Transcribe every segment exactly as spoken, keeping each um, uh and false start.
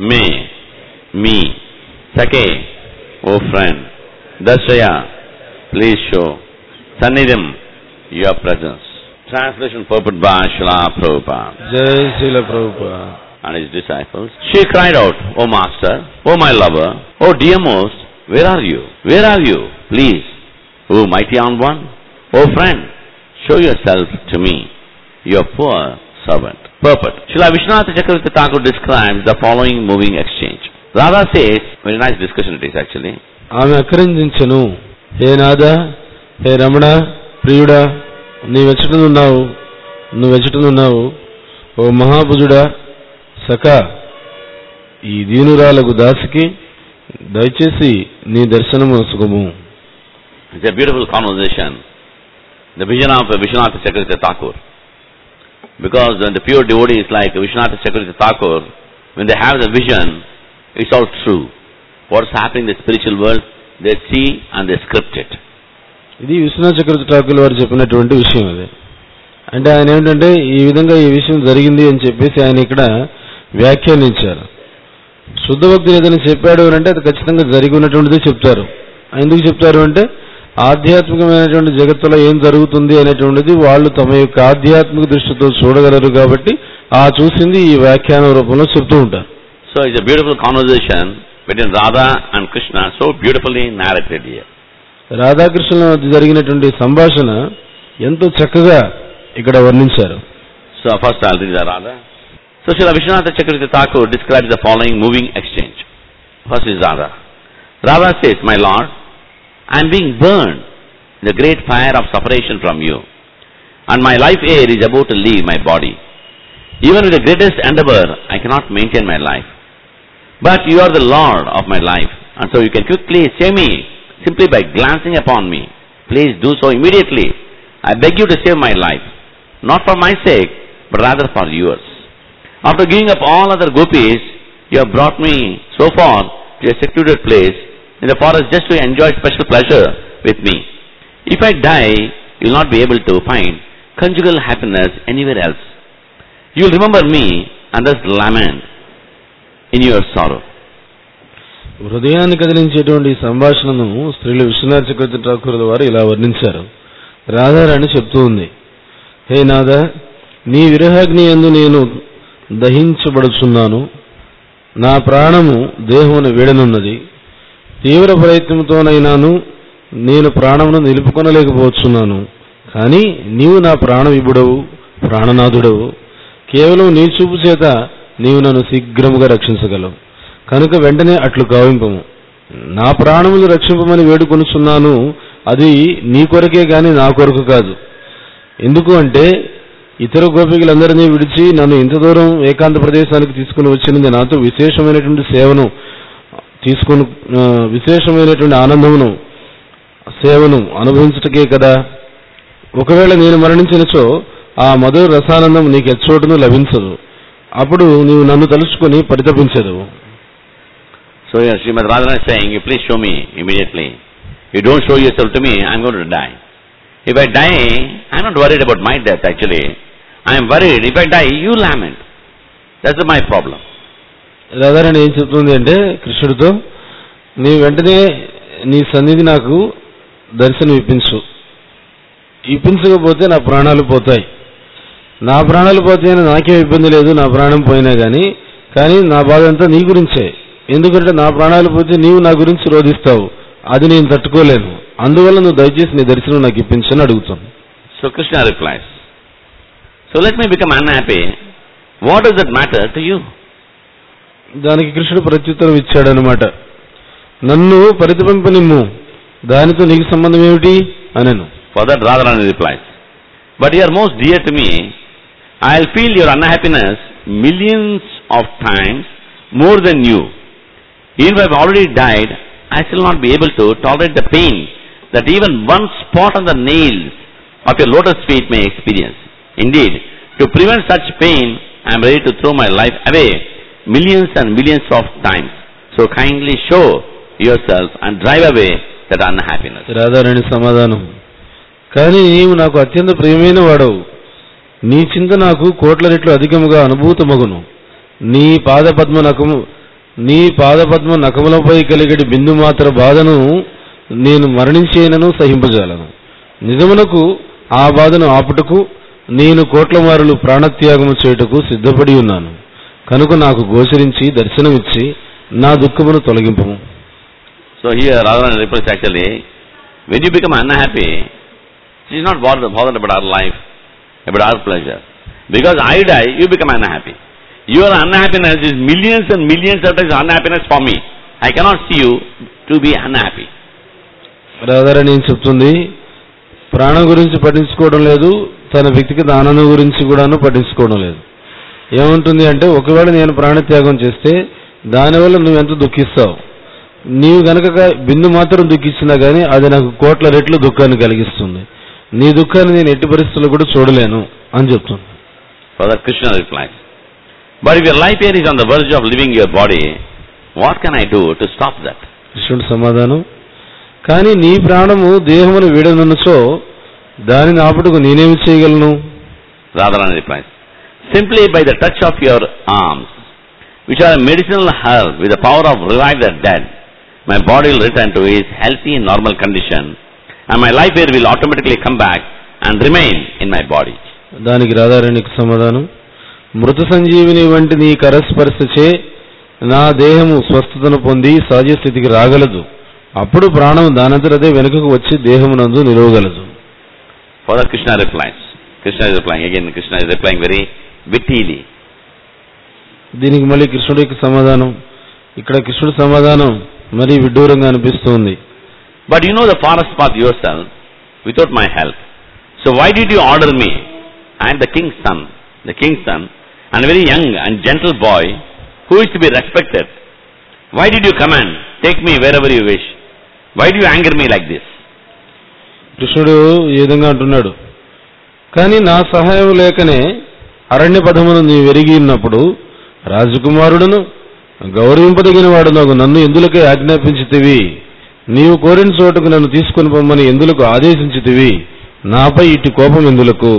me, me. Sake, O friend. Darshaya, please show. Sannidham, your presence. Translation purport by Srila Prabhupada. Jai Srila Prabhupada. And his disciples. She cried out, O Master, O my lover, O dearmost, where are you? Where are you? Please, O mighty on one, O friend, show yourself to me, your poor servant. Purport. Srila Vishwanath Chakravarti Thakur describes the following moving exchange. Radha says, very nice discussion it is actually. ఆమె అకరించెను, హే నాథ, హే రమణ, ప్రియుడా, నీవెచ్చటనున్నావు, నువ్వెచ్చటనున్నావు, ఓ మహాభుజుడా, సఖా, ఈ దీనురాలకు దాసికి దయచేసి నీ దర్శనము సుఖము. It's a beautiful conversation. The vision of Vishwanath Chakravarti Thakur. Because when the pure devotees like Vishwanath Chakravarti Thakur, when they have the vision, it's all true. What's happening in the spiritual world, they see and they script it. ఇది విశ్వనాథ చక్రవర్తి ఠాకూర్ వారు చెప్పినటువంటి విషయం అది. అంటే ఆయన ఏమిటంటే ఈ విధంగా ఈ విషయం జరిగింది అని చెప్పేసి ఆయన ఇక్కడ వ్యాఖ్యానించారు. శుద్ధ భక్తులు ఏదైనా చెప్పాడు అంటే అది ఖచ్చితంగా జరిగి ఉన్నటువంటిదే చెప్తారు. ఎందుకు చెప్తారు అంటే ఆధ్యాత్మికమైనటువంటి జగత్తులో ఏం జరుగుతుంది అనేటువంటిది వాళ్ళు తమ యొక్క ఆధ్యాత్మిక దృష్టితో చూడగలరు కాబట్టి ఆ చూసింది ఈ వ్యాఖ్యాన రూపంలో చెప్తూ ఉంటారు. So it's a beautiful conversation between Radha and Krishna, so beautifully narrated here. రాధాకృష్ణుల మధ్య జరిగినటువంటి సంభాషణ ఎంతో చక్కగా ఇక్కడ వర్ణించారు. So first I'll read the Radha. So Srila Vishwanath Chakravarti Thakur describes the following moving exchange. First is Radha. Radha says, my Lord, I am being burned in the great fire of separation from you, and my life air is about to leave my body. Even with the greatest endeavor, I cannot maintain my life. But you are the Lord of my life, and so you can quickly save me simply by glancing upon me. Please do so immediately. I beg you to save my life, not for my sake, but rather for yours. After giving up all other gopis, you have brought me so far to a secluded place in the forest just to enjoy special pleasure with me. If I die, you will not be able to find conjugal happiness anywhere else. You will remember me and thus lament in your sorrow. హృదయాన్ని కదిలించేటువంటి సంభాషణను శ్రీల విశ్వనాథ చక్రవర్తి ఠాకూర్ వారు ఇలా వర్ణించారు. రాధారాణి చెప్తూ ఉంది, హే నాథ, నీ విరహాగ్ని యందు నేను దహించబడుచున్నాను. నా ప్రాణము దేహమును వీడనున్నది. తీవ్ర ప్రయత్నంతోనైనాను నేను ప్రాణమును నిలుపుకొనలేకపోతున్నాను. కానీ నీవు నా ప్రాణ విభుడవు, ప్రాణనాథుడవు. కేవలం నీ చూపు చేత నీవు నన్ను శీఘ్రముగా రక్షించగలవు. కనుక వెంటనే అట్లు గావింపము. నా ప్రాణములు రక్షింపమని వేడుకొనుచున్నాను. అది నీ కొరకే గాని నా కొరకు కాదు. ఎందుకు అంటే ఇతర గోపికలందరినీ విడిచి నన్ను ఇంత దూరం ఏకాంత ప్రదేశానికి తీసుకుని వచ్చినది నాతో విశేషమైనటువంటి సేవను తీసుకుని విశేషమైనటువంటి ఆనందమును సేవను అనుభవించటకే కదా. ఒకవేళ నేను మరణించినచో ఆ మధుర రసానందం నీకు ఎచ్చోటును లభించదు. అప్పుడు నీవు నన్ను తలుచుకొని పరితపించదు. So here Srimad Radharani is saying, you please show me immediately. You don't show yourself to me, I am going to die. If I die, I am not worried about my death actually. I am worried, if I die, you lament. That's my problem. Radharani ఏం చెప్తుంది అంటే కృష్ణుడితో, నీ వెంటనే నీ సన్నిధి నాకు దర్శనం ఇప్పించు. ఇప్పించకపోతే నా ప్రాణాలు పోతాయి. నా ప్రాణాలు పోతే నాకేం ఇబ్బంది లేదు, నా ప్రాణం పోయినా కానీ. కానీ నా బాధ అంతా నీ గురించే. ఎందుకంటే నా ప్రాణాలు పోతే నీవు నా గురించి రోధిస్తావు, అది నేను తట్టుకోలేను. అందువల్ల నువ్వు దయచేసి నీ దర్శనం నాకు ఇప్పించని అడుగుతాను. So Krishna replies, so let me become unhappy. What does that matter to you? దానికి కృష్ణుడు ప్రత్యుత్తరం ఇచ్చాడనమాట. నన్ను పరితపింపనిమ్ము, దానితో నీకు సంబంధం ఏమిటి అనను. For that Radharani replies, but you are most dear to me. I will feel your unhappiness millions of times more than you. Even if I have already died, I shall not be able to tolerate the pain that even one spot on the nails of your lotus feet may experience. Indeed, to prevent such pain, I am ready to throw my life away millions and millions of times. So kindly show yourself and drive away that unhappiness. Radharani సమాధానం, కానీ నీవు నాకు అత్యంత ప్రియమైన వాడవు. నీ చింత నాకు కోట్ల రెట్లు అధికముగా అనుభూతమగును. నీ పాద పద్మ నాకు నీ పాదపద్మ నకములపై కలిగడి బిందు మాత్ర బాధను నేను మరణించేనను సహింపజాలను. నిజమునకు ఆ బాధను ఆపుటకు నేను కోట్ల మారులు ప్రాణత్యాగము చేయుటకు సిద్ధపడి ఉన్నాను. కనుక నాకు గోచరించి దర్శనమిచ్చి నా దుఃఖమును తొలగింపము. So here Radharani replies, actually, when you become unhappy, she is not bothered, bothered about our life, about our pleasure. Because I die, you become unhappy. Your unhappiness is millions and millions of times unhappiness for me. I cannot see you to be unhappy. Radharani ఏం చెప్తుంది, ప్రాణం గురించి పట్టించుకోవడం లేదు, తన వ్యక్తిగత ఆనందం గురించి కూడాను పట్టించుకోవడం లేదు. ఏముంటుంది అంటే, ఒకవేళ నేను ప్రాణత్యాగం చేస్తే దానివల్ల నువ్వెంత దుఃఖిస్తావు, నీవు గనక బిందు మాత్రం దుఃఖించినా కానీ అది నాకు కోట్ల రెట్లు దుఃఖాన్ని కలిగిస్తుంది. నీ దుఃఖాన్ని నేను ఎట్టి పరిస్థితుల్లో కూడా చూడలేను అని చెప్తుంది. Father Krishna replies, but if your life here is on the verge of leaving your body, what can I do to stop that? కృష్ణుడు సమాధానం, కానీ నీ ప్రాణము దేహమును వీడనున్నచో దానిని ఆపుటకు నేనేమి చేయగలను? Radharani replies, simply by the touch of your arms, which are a medicinal herb with the power of revive the dead, my body will return to its healthy normal condition and my life here will automatically come back and remain in my body. దానికి రాధారాణికి సమాధానం, మృత సంజీవిని వంటి నీ కరస్పర్శచే నా దేహము స్వస్థతను పొంది సహజ స్థితికి రాగలదు. అప్పుడు ప్రాణం దానంతరదే వెనుకకు వచ్చి దేహమునందు నిలవగలదు. Father Krishna replies, Krishna is replying, again Krishna is replying very wittily. దీనికి మళ్ళీ కృష్ణుడికి సమాధానం, ఇక్కడ కృష్ణుడి సమాధానం మరీ విడ్డూరంగా అనిపిస్తుంది. But you know the forest path yourself without my help. So why did you order me? I am the king's son, the king's son, and a very young and gentle boy who is to be respected. Why did you command, take me wherever you wish? Why do you anger me like this? కృష్ణుడు ఈ విధంగా అంటున్నాడు, కానీ నా సహాయం లేకనే అరణ్య పదమును నీ వెరిగి ఉన్నప్పుడు రాజకుమారుడును గౌరవింపదగిన వాడు నాకు నన్ను ఎందులకే ఆజ్ఞాపించితివి? నీవు కోరిన చోటుకు నన్ను తీసుకుని పొమ్మని ఎందులకు ఆదేశించితివి? నాపై ఇటు కోపం ఎందులకు?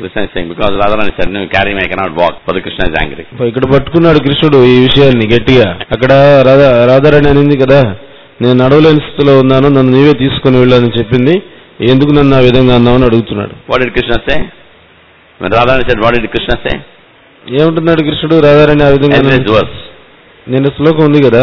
ఇక్కడ పట్టుకున్నాడు కృష్ణుడు ఈ విషయాన్ని గట్టిగా. అక్కడ రాధా రాధారాణి అనింది కదా, నేను నడవలేని స్థితిలో ఉన్నాను, నన్ను నీవే తీసుకుని వెళ్ళాలని చెప్పింది, ఎందుకు నన్ను ఆ విధంగా అన్నావు అని అడుగుతున్నాడు. ఏమంటున్నాడు కృష్ణుడు రాధారాణి ఆ విధంగా? నేను శ్లోకం ఉంది కదా,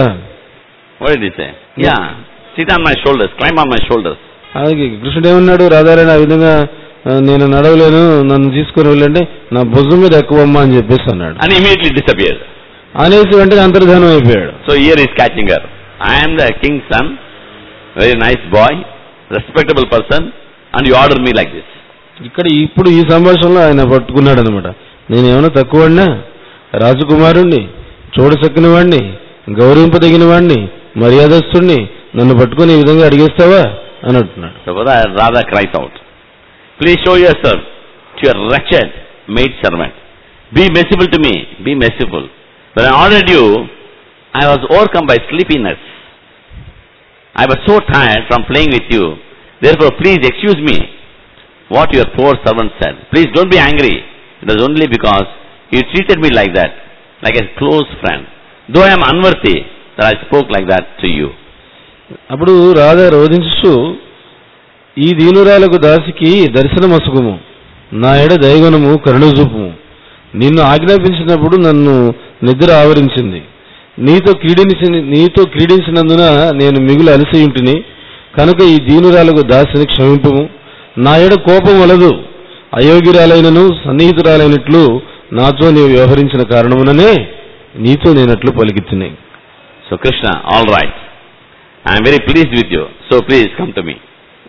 కృష్ణుడు ఏమన్నాడు, రాధారాణి ఆ విధంగా నేను నడవలేను, నన్ను తీసుకుని వెళ్ళండి, నా భుజం మీద ఎక్కువమ్మా అని చెప్పేసి అన్నాడు. అనేసి వెంటనే అంతర్ధానం అయిపోయాడు. So here is catching her. I am the king son, very nice boy, respectable person, and you order me like this. ఇక్కడ ఇప్పుడు ఈ సంభాషణలో ఆయన పట్టుకున్నాడు అనమాట. నేను ఏమైనా తక్కువడినా, రాజకుమారుణ్ణి, చూడచక్కని వాడిని, గౌరవింపదగిన వాడిని, మర్యాదస్తుడిని, నన్ను పట్టుకుని ఈ విధంగా అడిగేస్తావా అని అంటున్నాడు. Radha cries out, please show your self to your wretched maid servant. Be merciful to me, be merciful. When I ordered you, I was overcome by sleepiness. I was so tired from playing with you. Therefore, please excuse me what your poor servant said. Please don't be angry. It was only because you treated me like that, like a close friend. Though I am unworthy that I spoke like that to you. అప్పుడు రాధా రోధించు, ఈ దీనురాలకు దాసికి దర్శనమసుకుము, నా ఎడ దయగుణము కరుణజూపుము. నిన్ను ఆజ్ఞాపించినప్పుడు నన్ను నిద్ర ఆవరించింది, నీతో క్రీడించి నీతో క్రీడించినందున నేను మిగులు అలసియుంటిని. కనుక ఈ దీనురాలకు దాసిని క్షమింపుము. నా ఎడ కోపం వలదు, అయోగ్యురాలైనను సన్నిహితురాలైనట్లు నాతో నీవు వ్యవహరించిన కారణముననే నీతో నేనట్లు పలికితిని. So Krishna, all right, I am very pleased with you, so please come to me.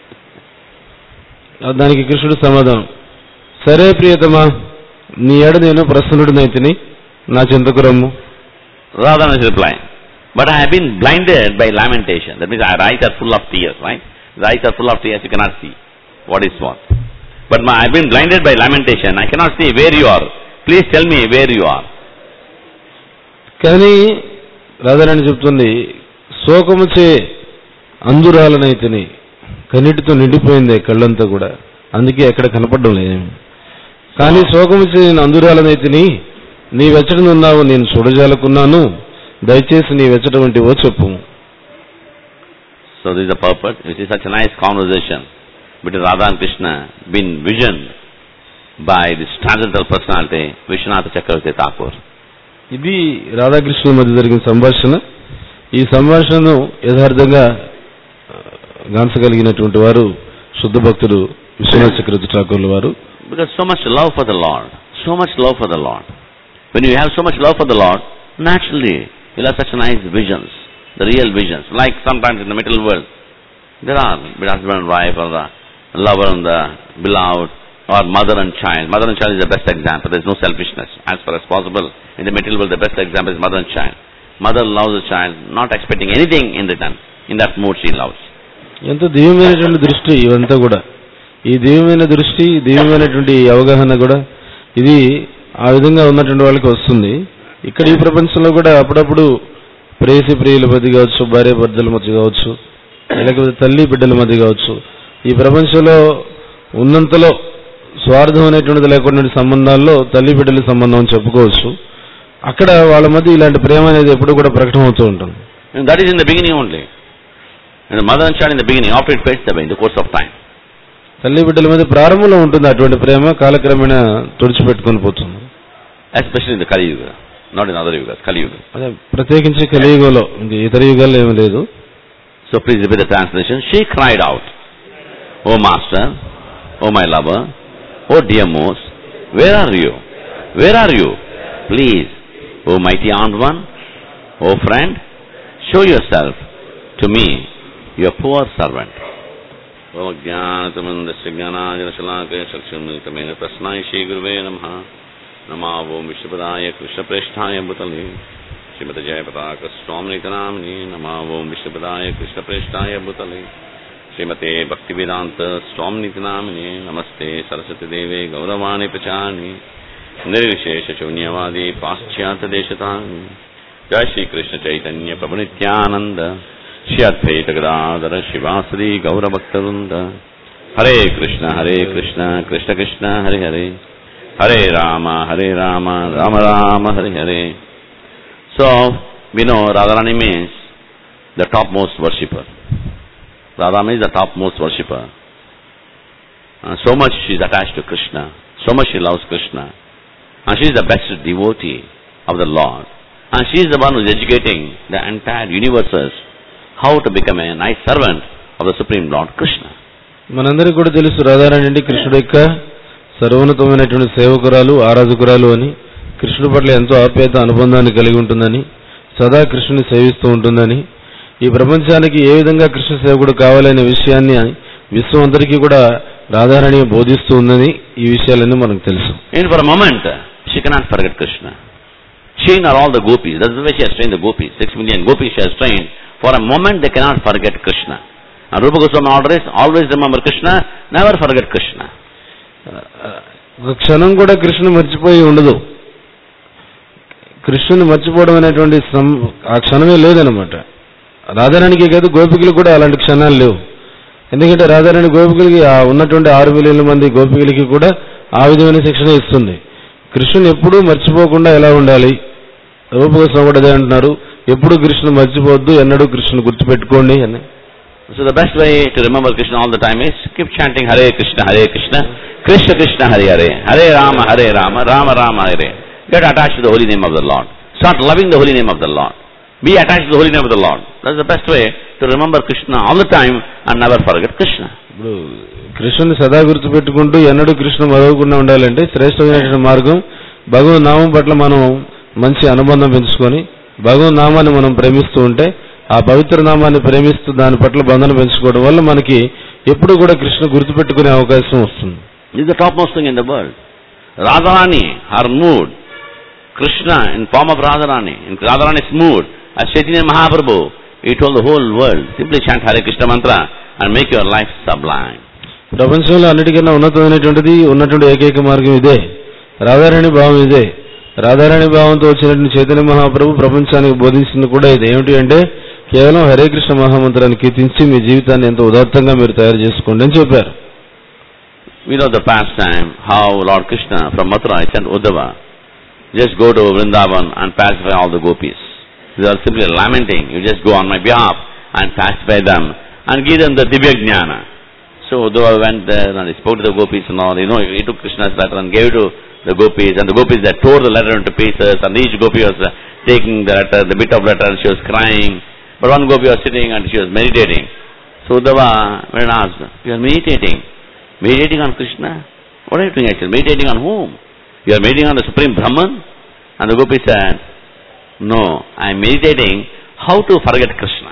దానికి కృష్ణుడు సమాధానం, సరే ప్రియతమా, నీ ఎడ నేను ప్రసన్నుడినైతిని, నా చింతకు రమ్ము. Radha is replying, but I have been blinded by lamentation. That means our eyes are full of tears, right? The eyes are full of tears, you cannot see what is what. But my, I have been blinded by lamentation, I cannot see where you are. Please tell me where you are. కానీ రాధారాణి చెప్తుంది, శోకముచే అందురాలనైతిని, కన్నిటితో నిండిపోయింది కళ్ళంతా కూడా, అందుకే ఎక్కడ కనపడడం లేదు. కానీ శోకముచే నేను అందురాలనైతిని, నీ వెచ్చడిని ఉన్నావు నేను చూడజాలకున్నాను. దయచేసి నీ వెచ్చటవంటివో చెప్పుము. So this is the purpose. It is such a nice conversation between Radha and Krishna, been visioned by this transcendental personality, Vishwanath Chakravarti Thakur. ఇది రాధాకృష్ణుల మధ్య జరిగిన సంభాషణ. ఈ సంభాషణను యథార్థంగా గాంచగలిగినటువంటి వారు శుద్ధ భక్తుడు విశ్వనాథ చక్రవర్తి ఠాకూర్ల వారు. Because so much love for the Lord, so much love for the Lord. When you have so much love for the Lord, naturally you'll have such nice visions, the real visions. Like sometimes in the material world, there are husband and wife, or the lover and the beloved, or mother and child. Mother and child is the best example. There is no selfishness. As far as possible, in the material world, the best example is mother and child. Mother loves the child, not expecting anything in return. In that mood she loves. ఎంత దివ్యమైనటువంటి దృష్టి ఇవంతా కూడా. ఈ దివ్యమైన దృష్టి, దివ్యమైనటువంటి అవగాహన కూడా ఇది ఆ విధంగా ఉన్నటువంటి వాళ్ళకి వస్తుంది. ఇక్కడ ఈ ప్రపంచంలో కూడా అప్పుడప్పుడు ప్రేయసి ప్రియుల మధ్య కావచ్చు, భార్య భర్తల మధ్య కావచ్చు, లేకపోతే తల్లి బిడ్డల మధ్య కావచ్చు, ఈ ప్రపంచంలో ఉన్నంతలో స్వార్థం అనేటువంటిది లేకుండా సంబంధాల్లో తల్లి బిడ్డల సంబంధం అని చెప్పుకోవచ్చు. అక్కడ వాళ్ళ మధ్య ఇలాంటి ప్రేమ అనేది ఎప్పుడు కూడా ప్రకటమవుతూ ఉంటుంది. That is in the beginning only. And the mother and child in the beginning, after it fades away in the course of time. తల్లి బిడ్డల మధ్య ప్రారంభంలో ఉంటుంది అటువంటి ప్రేమ, కాలక్రమేణా తుడిచిపెట్టుకొని పోతుంది. Especially in the Kali Yuga, not in other Yugas, Kali Yuga. అదే ప్రత్యేకించి కలియుగంలో, ఇంకా ఇతర యుగాల్లో ఏమీ లేదు. So please repeat the translation. She cried out, "O Master, O my lover, O dear most, where are you? Where are you? Please, O mighty armed one, O friend, show yourself to me, your poor servant." Om Jnanatamandasya Jnananjanashalakaya Chakshunmilitamena Tasmai Shri Gurave Namaha. Namo Om Vishnupadaya Krishna Presthaya Bhutale Srimati Jayapataka Swamnita Namini. Namo Om Vishnupadaya Krishna Presthaya Bhutale Srimati Bhaktivedanta Swamnita Namini. Namaste Saraswati Deve Gauravani Pachani Nirvishesha Shunyavadi Paschyata Deshatani. Jai Shri Krishna Chaitanya Prabhu Nityananda Shri Advaita Gadadhara Shivasri Gaura Bhaktarunda. Hare Krishna Hare Krishna Krishna Krishna Hare Hare Hare Rama Hare Rama Rama Rama Hare Hare. So we know Radharani means the topmost worshipper. Radha means the topmost worshipper. Uh, so much she is attached to Krishna, so much she loves Krishna, and she is the best devotee of the Lord. And she is the one who is educating the entire universes how to become a nice servant of the Supreme Lord Krishna. మనందరికీ కూడా తెలుసు రాధారాణి అంటే కృష్ణుడి యొక్క సర్వోన్నతమైనటువంటి సేవకురాలు, ఆరాధకురాలు అని, కృష్ణుడి పట్ల ఎంతో ఆప్యాయత అనుబంధాన్ని కలిగి ఉంటుందని, సదా కృష్ణుని సేవిస్తూ ఉంటుందని, ఈ ప్రపంచానికి ఏ విధంగా కృష్ణ సేవకుడు కావాలనే విషయాన్ని విశ్వం అందరికీ కూడా రాధారాణి బోధిస్తూ ఉందని ఈ విషయాలన్నీ మనకు తెలుసు. And for a moment she cannot forget Krishna. She nor all the gopis, that's the way she has trained the gopis, six million gopis she has trained. For a moment they cannot forget Krishna. And Rupa Goswami order is always remember Krishna, never forget Krishna. ఒక క్షణం కూడా కృష్ణుని మర్చిపోయి ఉండదు. కృష్ణుని మర్చిపోవడం అనేటువంటి ఆ క్షణమే లేదనమాట. రాధారాణికి కాదు, గోపికలు కూడా అలాంటి క్షణాలు లేవు. ఎందుకంటే రాధారాణి గోపికలకి ఉన్నటువంటి ఆరు మిలియన్ల మంది గోపికలకి కూడా ఆ విధమైన శిక్షణ ఇస్తుంది. కృష్ణుని ఎప్పుడూ మర్చిపోకుండా ఎలా ఉండాలి, రూపగోస్వామి కూడా అదే అంటున్నారు, ఎప్పుడు కృష్ణుని మర్చిపోవద్దు, ఎన్నడూ కృష్ణుని గుర్తుపెట్టుకోండి అని. So the best way to remember Krishna all the time is keep chanting Hare Krishna Hare Krishna Krishna Krishna Hare Hare Hare Rama Hare Rama Rama Rama Hare. Get attached to the holy name of the Lord. Start loving the holy name of the Lord. Be attached to the holy name of the Lord. That's the best way to remember Krishna all the time and never forget Krishna. ఇప్పుడు కృష్ణుని సదా గుర్తుపెట్టుకుంటూ ఎన్నడూ కృష్ణ మరవకుండా ఉండాలంటే శ్రేష్టమైన మార్గం భగవన్ నామం పట్ల మనం మంచి అనుబంధం పెంచుకొని భగవన్ నామాన్ని మనం ప్రేమిస్తూ ఉంటే, ఆ పవిత్ర నామాన్ని ప్రేమిస్తూ దాని పట్ల బంధన పెంచుకోవడం వల్ల మనకి ఎప్పుడు కూడా కృష్ణ గుర్తుపెట్టుకునే అవకాశం వస్తుంది. This is the topmost thing in the world. Radharani, her mood, Krishna in form of Radharani, in Radharani's mood, as Chaitanya Mahaprabhu, he told the whole world, simply chant Hare Krishna mantra and make your life sublime. ప్రపంచంలో అన్నిటికన్నా ఉన్నతమైనటువంటిది ఉన్నటువంటి ఏకైక మార్గం ఇదే, రాధారాణి భావం ఇదే. రాధారాణి భావంతో వచ్చినటువంటి చైతన్య మహాప్రభు ప్రపంచానికి బోధించింది కూడా ఇది. ఏమిటి అంటే కేవలం హరే కృష్ణ మహామంత్రాన్ని కీర్తించి మీ జీవితాన్ని ఎంతో ఉదాత్తంగా మీరు తయారు చేసుకోండి అని చెప్పారు. We know the past time how Lord Krishna from Mathura sent Uddhava, just go to Vrindavan and pacify all the gopis. They are simply lamenting. You just go on my behalf and pacify them and give them the Divya Jnana. So Uddhava went there and he spoke to the gopis and all. You know, he took Krishna's letter and gave it to the gopis, and the gopis that tore the letter into pieces, and each gopi was uh, taking the letter, the bit of letter, and she was crying. But one gopi was sitting and she was meditating. So Uddhava went and asked, you are meditating. Meditating on Krishna? What are you doing actually? Meditating on whom? You are meditating on the Supreme Brahman? And the gopi said, no, I am meditating how to forget Krishna.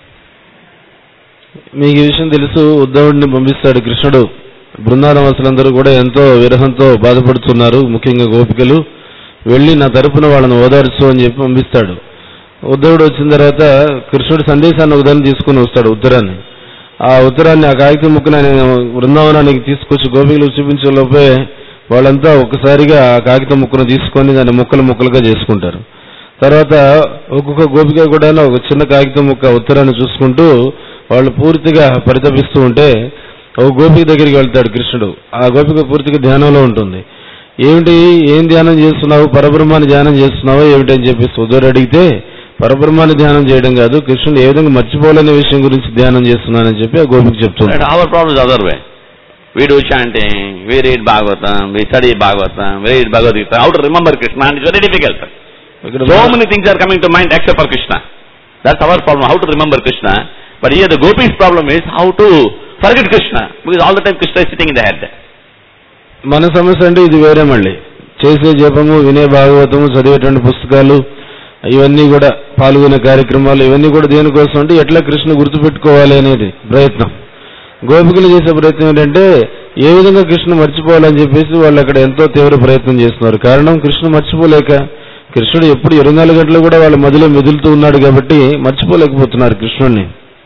మీకు ఈ విషయం తెలుసు, ఉద్ధవుడిని పంపిస్తాడు కృష్ణుడు. బృందావన వాసులందరూ కూడా ఎంతో విరహంతో బాధపడుతున్నారు, ముఖ్యంగా గోపికలు. వెళ్ళి నా తరపున వాళ్ళని ఓదార్చు అని చెప్పి పంపిస్తాడు. ఉద్ధవుడు వచ్చిన తర్వాత కృష్ణుడి సందేశాన్ని ఒకదాన్ని తీసుకుని వస్తాడు, ఉత్తరాన్ని. ఆ ఉత్తరాన్ని, ఆ కాగితం ముక్కను ఆయన బృందావనానికి తీసుకొచ్చి గోపికలు చూపించే లోపే వాళ్ళంతా ఒక్కసారిగా ఆ కాగితం ముక్కను తీసుకొని దాన్ని ముక్కలు ముక్కలుగా చేసుకుంటారు. తర్వాత ఒక్కొక్క గోపిక కూడా ఒక చిన్న కాగితం ముక్క ఉత్తరాన్ని చూసుకుంటూ వాళ్ళు పూర్తిగా పరితపిస్తూ ఉంటే ఒక గోపిక దగ్గరికి వెళ్తాడు కృష్ణుడు. ఆ గోపిక పూర్తిగా ధ్యానంలో ఉంటుంది. ఏమిటి, ఏం ధ్యానం చేస్తున్నావు, పరబ్రహ్మాన్ని ధ్యానం చేస్తున్నావా ఏమిటి అని చెప్పి ఉద్ధవుడు అడిగితే, పరబ్రహ్మాన్ని ధ్యానం చేయడం కాదు, కృష్ణుడు ఏ విధంగా మర్చిపోలేని విషయం గురించి ధ్యానం చేస్తున్నానని చెప్పి ఆ గోపిక చెప్తున్నాడు. Our problem is other way. We do chanting, we read Bhagavatam, we study Bhagavatam, we read Bhagavad Gita. How to remember Krishna? And it's very difficult. So many things are coming to mind except for Krishna. That's our problem, how to remember Krishna. But here the gopis' problem is how to forget Krishna, because all the time Krishna is sitting in the head. మన సమస్య అంటే ఇది వేరే. మళ్ళీ చేసే జపము, వినే భాగవతము, చదివేటువంటి పుస్తకాలు, ఇవన్నీ కూడా పాల్గొనే కార్యక్రమాలు, ఇవన్నీ కూడా దేనికోసం అంటే ఎట్లా కృష్ణ గుర్తుపెట్టుకోవాలి అనేది ప్రయత్నం. గోపికలు చేసే ప్రయత్నం ఏంటంటే ఏ విధంగా కృష్ణ మర్చిపోవాలని చెప్పేసి వాళ్ళు అక్కడ ఎంతో తీవ్ర ప్రయత్నం చేస్తున్నారు. కారణం కృష్ణ మర్చిపోలేక, కృష్ణుడు ఎప్పుడు ఇరవై నాలుగు గంటలు కూడా వాళ్ళ మధ్యలో మెదులుతూ ఉన్నాడు కాబట్టి మర్చిపోలేకపోతున్నారు కృష్ణుడిని.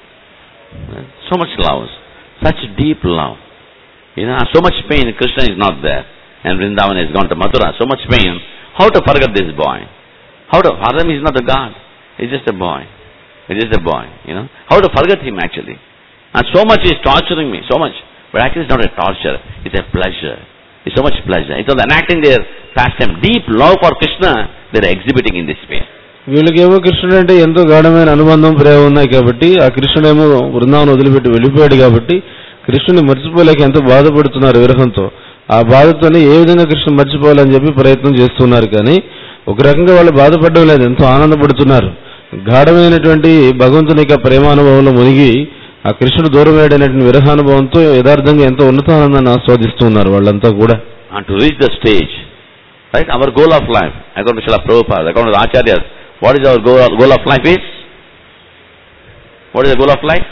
So much love, such deep love. You know, so much pain, Krishna is not there. And Vrindavan has gone to Mathura, so much pain. How to forget this boy? How to, for them he is not a god, he is just a boy. He is just a boy, you know. How to forget him actually? And so much is torturing me, so much. But actually it's not a torture, it's a pleasure. It's so much pleasure. It's all enacting their pastime. Deep love for Krishna, they are exhibiting in this way. వీళ్ళకేమో కృష్ణుడు అంటే ఎంతో గాఢమైన అనుబంధం, ప్రేమ ఉన్నాయి కాబట్టి, ఆ కృష్ణుడేమో బృందావనం వదిలిపెట్టి వెళ్ళిపోయాడు కాబట్టి కృష్ణుని మర్చిపోలేక ఎంతో బాధపడుతున్నారు విరహంతో. ఆ బాధతోనే ఏ విధంగా కృష్ణుని మర్చిపోవాలని చెప్పి ప్రయత్నం చేస్తున్నారు. కానీ ఒక రకంగా వాళ్ళు బాధపడడం లేదు, ఎంతో ఆనందపడుతున్నారు. గాఢమైనటువంటి భగవంతుని యొక్క ప్రేమానుభవంలో మునిగి ఆ కృష్ణుడు దూరం వేయడైనటువంటి విరహానుభవంతో యథార్థంగా ఎంతో ఉన్నతానందాన్ని ఆస్వాదిస్తున్నారు వాళ్ళంతా కూడా. And to reach the stage, right, our goal of life, according to Srila Prabhupada, according to the Acharyas, what is our goal, goal of life is? What is the goal of life?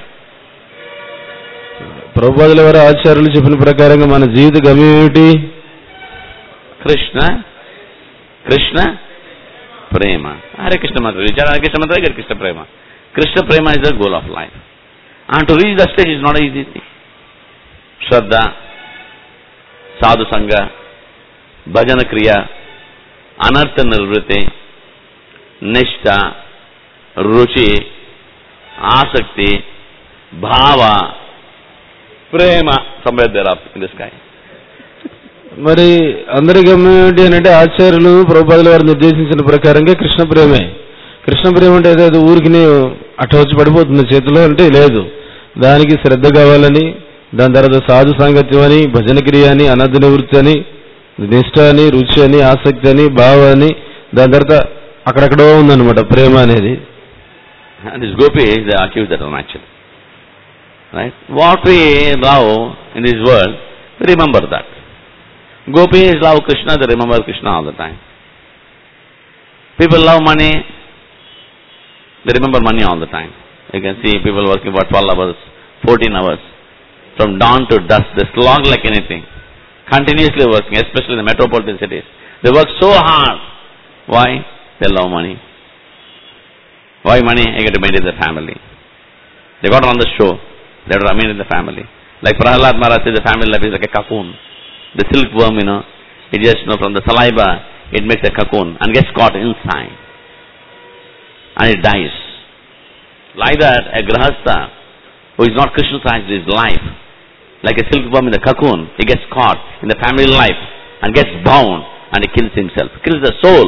ప్రభుపాదుల వారి ఆచార్యులు చెప్పిన ప్రకారంగా మన జీవిత గమ్యం ఏమిటి? కృష్ణ కృష్ణ ప్రేమ. హరే కృష్ణ మంత్ర విచార, హరే కృష్ణ మంత్ర, హరే కృష్ణ ప్రేమ. కృష్ణ ప్రేమ is the goal of life. And to reach the stage is not easy. Shraddha, sadhu sangha, bhajana kriya, anartha nirvriti, nishtha, ruchi, asakti, bhava, prema, somewhere there up in the sky. మరి అందరి గమ్యం ఏంటి అని అంటే ఆచార్యులు ప్రభుపాదుల వారు నిర్దేశించిన ప్రకారంగా కృష్ణ ప్రేమే. కృష్ణ ప్రేమ అంటే ఏదో ఊరికి అట్ట వచ్చి పడిపోతుంది చేతిలో అంటే లేదు. దానికి శ్రద్ధ కావాలని, దాని తర్వాత సాధు సాంగత్యం అని, భజన క్రియ అని, అనర్థ నివృత్తి అని, నిష్ఠ అని, రుచి అని, ఆసక్తి అని, భావ అని, దాని తర్వాత అక్కడక్కడో ఉందన్నమాట ప్రేమ అనేది. And this gopi is the accused that one actually. Right? What we love in this world, we remember that. Gopis love Krishna, they remember Krishna all the time. People love money, they remember money all the time. You can see people working for twelve hours, fourteen hours. From dawn to dusk, they slog like anything. Continuously working, especially in the metropolitan cities. They work so hard. Why? They love money. Why money? You get to maintain the family. They got on the show. They have to maintain the family. Like Prahlad Maharaj says, the family life is like a cocoon. The silkworm, you know, it just, you know, from the saliva, it makes a cocoon and gets caught inside. And it dies. Like that, a grahastha who is not Krishna-centered his life, like a silkworm in the cocoon, he gets caught in the family life and gets bound and he kills himself. Kills the soul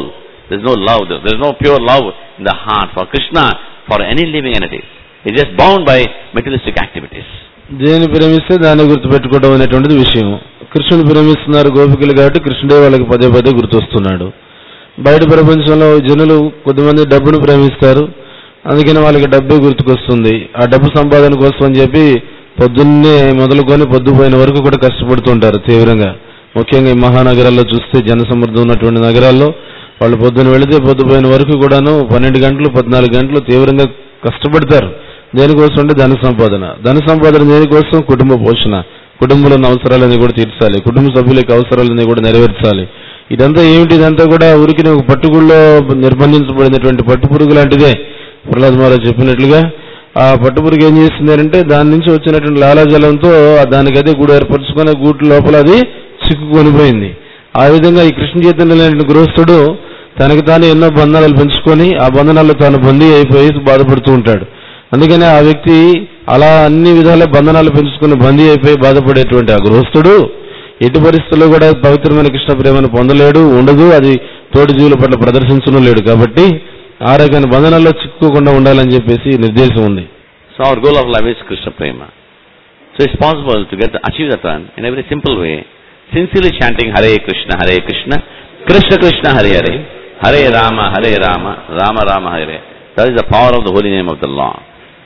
There's no love. There's no pure love in the heart for Krishna, for any living entity. He's just bound by materialistic activities. దేని ప్రేమిస్తే దాన్ని గుర్తుపెట్టుకోవడం అనేటువంటిది విషయం. కృష్ణుని ప్రేమిస్తున్నారు గోపికలు కాబట్టి కృష్ణుడే వాళ్ళకి పదే పదే గుర్తొస్తున్నాడు. బయట ప్రపంచంలో జనులు కొద్దిమంది డబ్బును ప్రేమిస్తారు, అందుకని వాళ్ళకి డబ్బే గుర్తుకొస్తుంది. ఆ డబ్బు సంపాదన కోసం అని చెప్పి పొద్దున్నే మొదలుకొని పొద్దుపోయిన వరకు కూడా కష్టపడుతుంటారు తీవ్రంగా. ముఖ్యంగా ఈ మహానగరాల్లో చూస్తే జనసమృద్ధి ఉన్నటువంటి నగరాల్లో వాళ్ళు పొద్దున వెళితే పొద్దుపోయిన వరకు కూడాను పన్నెండు గంటలు పద్నాలుగు గంటలు తీవ్రంగా కష్టపడతారు. దేనికోసం అంటే ధన సంపాదన. ధన సంపాదన దేనికోసం? కుటుంబ పోషణ, కుటుంబంలో ఉన్న అవసరాలన్నీ కూడా తీర్చాలి, కుటుంబ సభ్యుల యొక్క అవసరాలన్నీ కూడా నెరవేర్చాలి. ఇదంతా ఏమిటి? ఇదంతా కూడా ఊరికి ఒక పట్టుగుళ్ళో నిర్బంధించబడినటువంటి పట్టుపురుగు లాంటిదే. ప్రహ్లాద్ మహారాజ్ చెప్పినట్లుగా ఆ పట్టుపురుగు ఏం చేస్తుంది అంటే దాని నుంచి వచ్చినటువంటి లాలాజలంతో దానికి అదే గూడు ఏర్పరచుకుని గూటి లోపల అది చిక్కుకొనిపోయింది. ఆ విధంగా ఈ కృష్ణ చైతన్యం లేని గృహస్థుడు తనకి తాను ఎన్నో బంధనాలు పెంచుకొని ఆ బంధనాల్లో తాను బందీ అయిపోయి బాధపడుతూ ఉంటాడు. అందుకనే ఆ వ్యక్తి అలా అన్ని విధాల బంధనాలు పెంచుకుని బందీ అయిపోయి బాధపడేటువంటి ఆ గృహస్థుడు ఎటు పరిస్థితుల్లో కూడా పవిత్రమైన కృష్ణ ప్రేమను పొందలేడు, ఉండదు, అది తోటి జీవుల పట్ల ప్రదర్శించడం లేడు. కాబట్టి ఆ రకమైన బంధనాల్లో చిక్కుకోకుండా ఉండాలని చెప్పేసి నిర్దేశం ఉంది. So our goal of life is Krishna Prema. So it's possible to get achieve that one in a very simple way, sincerely chanting Hare Krishna, Hare Krishna, Krishna Krishna, Hare Hare, Hare Rama, Hare Rama, Rama Rama, Hare. That is the power of the holy name of the Lord.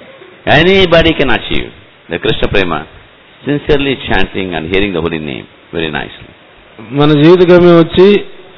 Anybody can achieve the Krishna Prema, sincerely chanting and hearing the holy name very nicely. మన జీవిత గమ్యం వచ్చి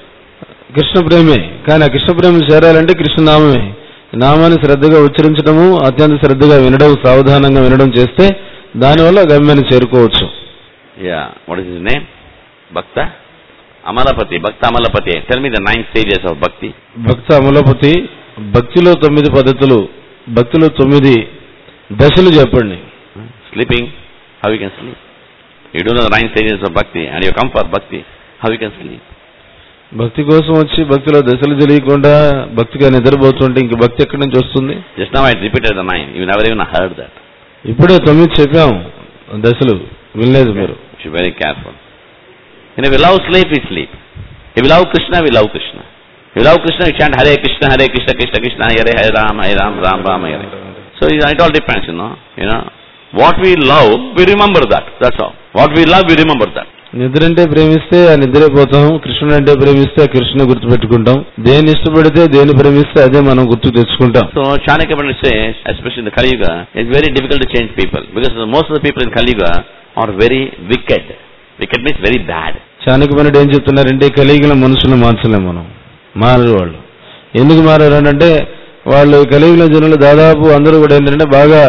కృష్ణ ప్రేమే. కానీ ఆ కృష్ణ ప్రేమ చేరాలంటే కృష్ణనామమే. నామాన్ని శ్రద్ధగా ఉచ్చరించడము, అత్యంత శ్రద్ధగా వినడం, సావధానంగా వినడం చేస్తే దానివల్ల గమ్యాన్ని చేరుకోవచ్చు. Yeah, what is his name? Bhakta Amalapati. Bhakta Amalapati. Tell me the nine stages of bhakti. భక్త అమలపతి. భక్తిలో తొమ్మిది పద్ధతులు, భక్తిలో తొమ్మిది దశలు చెప్పండి. Sleeping, how you can sleep? You don't know the nine stages of bhakti and you come for bhakti, how you can sleep? భక్తి కోసం వచ్చి భక్తిలో దశలు తెలియకుండా భక్తిగా నిద్రపోతుంటే ఇంక భక్తి ఎక్కడి నుంచి వస్తుంది? Just now I repeated the nine. You never even heard that. ఇప్పుడే తొమ్మిది చెప్పాం దశలు, వినలేదు మీరు. You should be very careful. And if we love sleep, we sleep. If we love Krishna, we love Krishna. If we love Krishna, we chant Hare Krishna, Hare Krishna, Krishna Krishna, Hare Hare Ram, Hare Ram, Ram Ram, Hare. So it all depends, you know. You know, what we love, we remember that. That's all. What we love, we remember that. నిద్ర అంటే ప్రేమిస్తే ఆ నిద్రే పోతాం, కృష్ణుడు అంటే ప్రేమిస్తే ఆ కృష్ణుని గుర్తుపెట్టుకుంటాం. దేన్ని ఇష్టపడితే దేన్ని ప్రేమిస్తే అదే మనం గుర్తు తెచ్చుకుంటాం. So Chanakya Pandit says, especially in the Kali Yuga, it's very difficult to change people because most of the people in Kali Yuga are very wicked. Wicked means very bad. Chanakya పండితుడు ఏం చెప్తున్నారంటే కలియుగల మనుషులను మార్చలేం మనం. మారరు వాళ్ళు. ఎందుకు మారారు అంటే వాళ్ళు కలియుగల జనులు దాదాపు అందరూ కూడా ఏంటంటే బాగా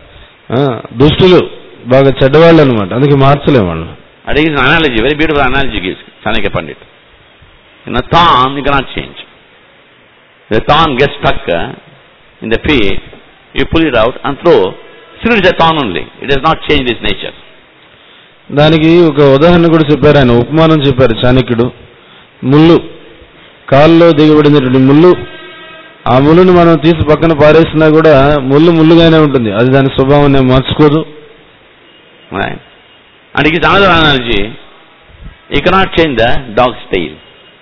దుష్టులు, బాగా చెడ్డవాళ్ళు అనమాట. అందుకే మార్చలేం వాళ్ళు. And it is an analogy, very beautiful analogy gives Chanakya Pandit. In a thorn, you cannot change. The thorn gets stuck in the feet, you pull it out and throw. Still it is a thorn only. It does not change its nature. దానికి ఒక ఉదాహరణ కూడా చెప్పారు ఆయన, ఉపమానం చెప్పారు చాణక్యుడు. ముళ్ళు, కాల్లో దిగబడినటువంటి ముళ్ళు, ఆ ముళ్ళును మనం తీసి పక్కన పారేసినా కూడా ముళ్ళు ముళ్ళుగానే ఉంటుంది, అది దాని స్వభావాన్ని మార్చుకోదు. Right? And it is another analogy. You cannot change the dog's tail.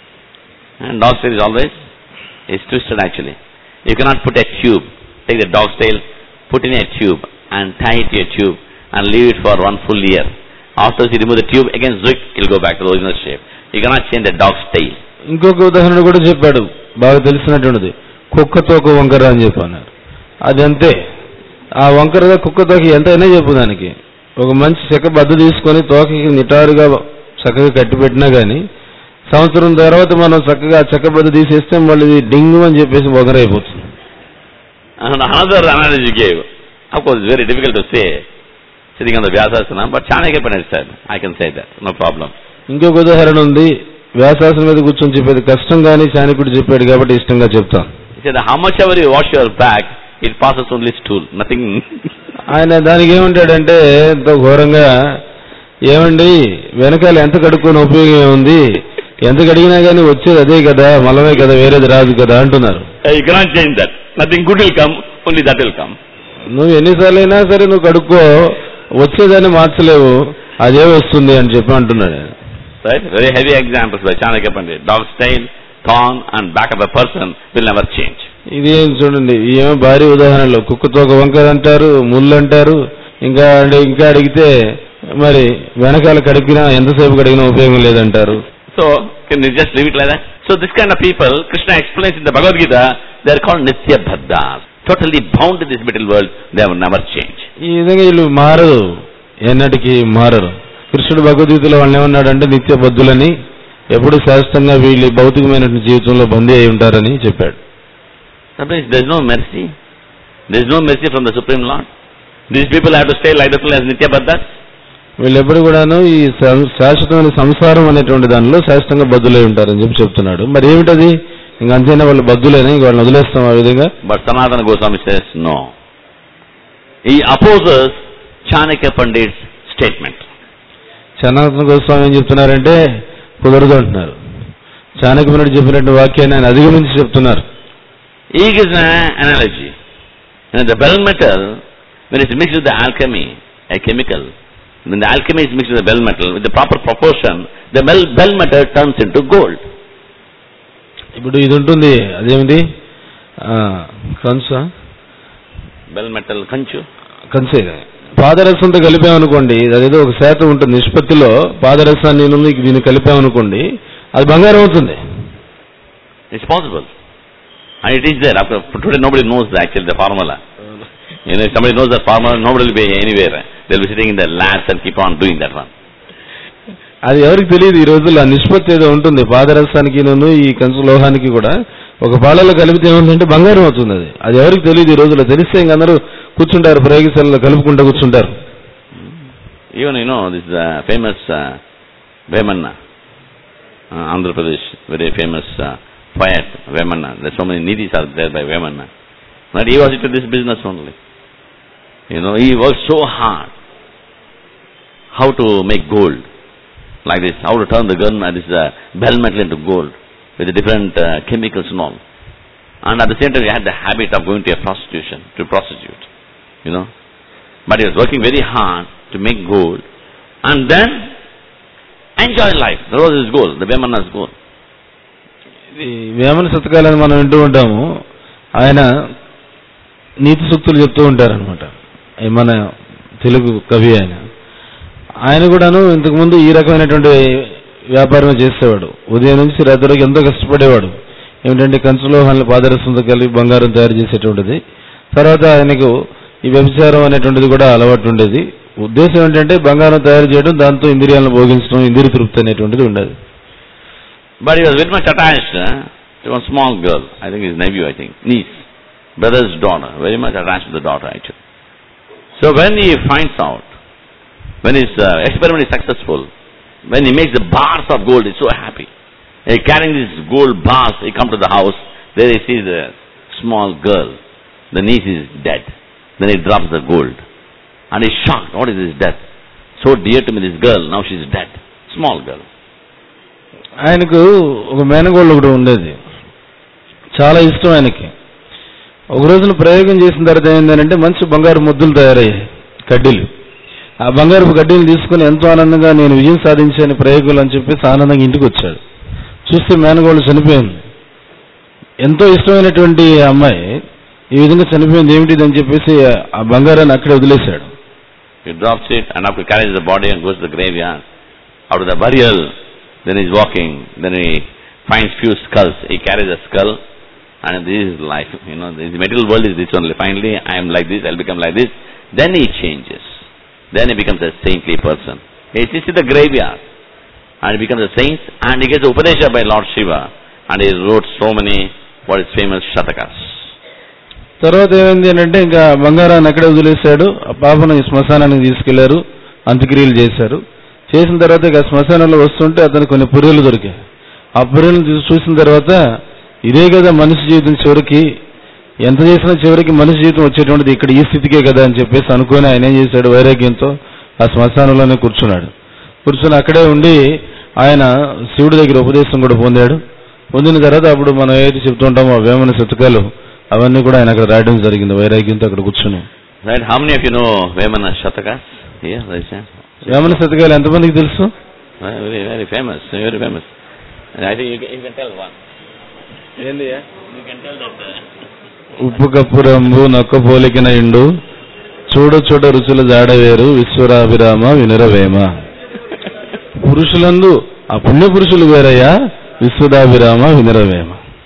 And dog's tail is always is twisted actually. You cannot put a tube. Take the dog's tail, put in a tube and tie it to a tube and leave it for one full year. After you remove the tube, again zoik, it will go back to the original shape. You cannot change the dog's tail. ఇంకొక ఉదాహరణ కూడా చెప్పాడు, బాగా తెలిసినటువంటిది. కుక్కతోక వంకర అని చెప్పన్నారు. అది అంతే. ఆ వంకరగా కుక్కతోక ఎంతైనా చెప్పు దానికి. ఒక మంచి చెక్క బద్ద తీసుకొని తోకకి నిటారుగా చక్కగా కట్టిపెట్టినా కానీ సంవత్సరం తర్వాత మనం చక్కగా చెక్క బద్ద తీసేస్తే మళ్ళీ డింగు అని చెప్పేసి వంకరైపోతుంది. And another analogy gave. Of course, it's very difficult to say sitting on the Vyasasana, but Chanakya Pandit said, I can say that, no problem. ఇంకొక ఉదాహరణ ఉంది, వ్యాసాసనం మీద కూర్చొని చెప్పేది కష్టం కానీ చాణక్యుడు చెప్పాడు కాబట్టి ఇష్టంగా చెప్తాం. He said, how much ever you wash your back, it passes only stool, nothing. ఆయన దానికి ఏమంటాడంటే ఎంతో ఘోరంగా, ఏమండి వెనకాల ఎంత కడుక్కొని ఉపయోగం ఉంది, ఎంత కడిగినా కానీ వచ్చేది అదే కదా, మలమే కదా, వేరేది రాదు కదా అంటున్నారు. You cannot change that. Nothing good will come, only that will come. నువ్వు ఎన్నిసార్లు అయినా సరే నువ్వు కడుక్కో, వచ్చేదాన్ని మార్చలేవు, అదే వస్తుంది అని చెప్పి అంటున్నాడు. Right? Very heavy examples by Chanakya Pandit. Dog's tail, thorn and back of a person will never change. ఇది ఏం చూడండి, ఏమో భారీ ఉదాహరణలు. కుక్కతో ఒక వంకర అంటారు, ముళ్ళు అంటారు, ఇంకా ఇంకా అడిగితే మరి వెనకాల కడిగినా ఎంతసేపు కడిగినా ఉపయోగం లేదంటారు. So can you just leave it like that? So this kind of people, Krishna explains in the Bhagavad Gita, they are called Nitya Bhaddhas, totally bound in this material world. They have never changed. ఈ విధంగా వీళ్ళు మారరు, ఎన్నటికీ మారరు. కృష్ణుడు భగవద్గీతలో వాళ్ళని ఏమన్నాడంటే నిత్య బద్ధులని, ఎప్పుడు శాశ్వతంగా వీళ్ళు భౌతికమైన జీవితంలో బందీ అయి ఉంటారని చెప్పాడు. Sometimes there is no mercy. There is no mercy from the Supreme Lord. These people have to stay like the as Nitya Bhaddhas. వీళ్ళు ఎప్పుడు కూడాను ఈ శాశ్వతమైన సంసారం అనేటువంటి దానిలో శాశ్వతంగా బద్దులై ఉంటారని చెప్పి చెప్తున్నాడు. మరి ఏమిటది? ఇంక అంతేనా వాళ్ళు బద్దులేనా, ఇంక వాళ్ళని వదిలేస్తాం ఆ విధంగా? బట్ సనాతన Goswami says no. He opposes Chanakya Pandit's statement. సనాతన గోస్వామి ఏం చెప్తున్నారంటే కుదరదు అంటున్నారు. చాణక్య పండితుడు చెప్పినట్టు వాక్యాన్ని ఆయన అధిగమించి చెప్తున్నారు. He gives an analogy. And the bell metal, when it's mixed with the alchemy, a chemical, when the alchemy is mixed with the bell metal, with the proper proportion, the bell, bell metal turns into gold. ఇప్పుడు ఇది ఉంటుంది, అదేమిటి, కంచు, bell metal కంచు, కంచే. పాదరసంతో కలిపామనుకోండి, అదేదో ఒక శాతం ఉంటుంది నిష్పత్తిలో, పాదరసాన్ని దీన్ని కలిపామనుకోండి, అది బంగారం అవుతుంది. It's possible. And it is there. After, today nobody knows the, actually the formula. You know, if somebody knows the formula, nobody will be anywhere. They will be sitting in their labs and keep on doing that one. అది ఎవరికి తెలియదు. ఈ రోజుల్లో నిష్పత్తి ఏదో ఉంటుంది, పాదరసానికి ఈ కంచు లోహానికి కూడా ఒక పాలలో కలిపితే ఏముందంటే బంగారం అవుతుంది. అది అది ఎవరికి తెలియదు ఈ రోజుల్లో. తెలిస్తే ఇంక అందరూ కూర్చుంటారు, ప్రయోగశాలలో కలుపుకుంటూ కూర్చుంటారు. Even you know this uh, famous uh, Vemanna, uh, Andhra Pradesh, very famous uh, poet Vemanna. There's so many nidhis are there by Vemanna. But he was into this business only. You know, he worked so hard how to make gold like this, how to turn the gun and this uh, bell metal into gold with the different uh, chemicals and all. And at the same time, he had the habit of going to a prostitution, to prostitute, you know. But he was working very hard to make gold and then enjoy life. That was his goal, the Vemanna's goal. Vemana శతకాలని మనం వింటూ ఉంటాము. ఆయన నీతి సూక్తులు చెప్తూ ఉంటారనమాట. మన తెలుగు కవి ఆయన. ఆయన కూడాను ఇంతకుముందు ఈ రకమైనటువంటి వ్యాపారం చేసేవాడు. ఉదయం నుంచి రాత్రి వరకు ఎంతో కష్టపడేవాడు. ఏమిటంటే కంచులోహాన్ని పాదరసంతో కలిపి బంగారం తయారు చేసేటువంటిది. తర్వాత ఆయనకు ఈ వ్యభిచారం అనేటువంటిది కూడా అలవాటు ఉండేది. ఉద్దేశం ఏంటంటే బంగారం తయారు చేయడం, దాంతో ఇంద్రియాలను భోగించడం, ఇంద్రియ తృప్తి అనేటువంటిది ఉండేది. But he was very much attached uh, to one small girl, I think his nephew, I think, niece, brother's daughter, very much attached to the daughter actually. So when he finds out, when his uh, experiment is successful, when he makes the bars of gold, he's so happy. He carrying these gold bars, he comes to the house, there he sees the small girl, the niece is dead. Then he drops the gold. And he's shocked, what is this death? So dear to me, this girl, now she's dead. Small girl. ఆయనకు ఒక మేనగోళ్ళు ఒకటి ఉండేది, చాలా ఇష్టం ఆయనకి. ఒక రోజున ప్రయోగం చేసిన తర్వాత ఏంటంటే మంచి బంగారు ముద్దులు తయారయ్యాయి, కడ్డీలు. ఆ బంగారు కడ్డీలు తీసుకుని ఎంతో ఆనందంగా నేను విజయం సాధించాను ప్రయోగాలు అని చెప్పేసి ఆనందంగా ఇంటికి వచ్చాడు. చూస్తే మేనగోళ్ళు చనిపోయింది. ఎంతో ఇష్టమైనటువంటి అమ్మాయి ఈ విధంగా చనిపోయింది, ఏమిటిది అని చెప్పేసి ఆ బంగారాన్ని అక్కడే వదిలేశాడు. He drops it and after carries the body and goes to the graveyard. Out of the burial, then he's walking, then he finds few skulls. He carries a skull and this is life. You know, the material world is this only. Finally, I am like this, I'll become like this. Then he changes. Then he becomes a saintly person. He sits in the graveyard and he becomes a saint and he gets Upadesha by Lord Shiva and he wrote so many, what is famous, Shatakas. తర్వాత ఏమైంది అంటే ఇంకా బంగారాన్ని అక్కడే వదిలేశాడు. ఆ పాపను శ్మశానానికి తీసుకెళ్లారు, అంత్యక్రియలు చేశారు. చేసిన తర్వాత ఇక శ్మశానంలో వస్తుంటే అతనికి కొన్ని పుర్రెలు దొరికాయి. ఆ పుర్రెలను చూసిన తర్వాత ఇదే కదా మనిషి జీవితం, చివరికి ఎంత చేసినా చివరికి మనిషి జీవితం వచ్చేటువంటిది ఇక్కడ ఈ స్థితికే కదా అని చెప్పేసి అనుకుని ఆయన ఏం చేశాడు, వైరాగ్యంతో ఆ శ్మశానంలోనే కూర్చున్నాడు. కూర్చొని అక్కడే ఉండి ఆయన శివుడి దగ్గర ఉపదేశం కూడా పొందాడు. పొందిన తర్వాత అప్పుడు మనం ఏదైతే చెప్తూ ఉంటామో వేమన శతకాలు అవన్నీ కూడా ఆయన అక్కడ రాయడం జరిగింది, వైరాగ్యంతో అక్కడ కూర్చుని. Right, how many of you know Vemana Shatakas? Yeah, right, yeah. Vemana శతకాలు ఎంతమందికి తెలుసు? Very, very famous, very famous. I think you can, you can tell one. ఉప్పు కప్పు రంబు నొక్క పోలికిన ఇండు చూడ చూడ రుచుల జాడవేరు విశ్వరాభిరామ వినురవేమ. పురుషులందు ఆ పుణ్య పురుషులు వేరయ్యా, విశ్వదాభిరామ వినురవేమ.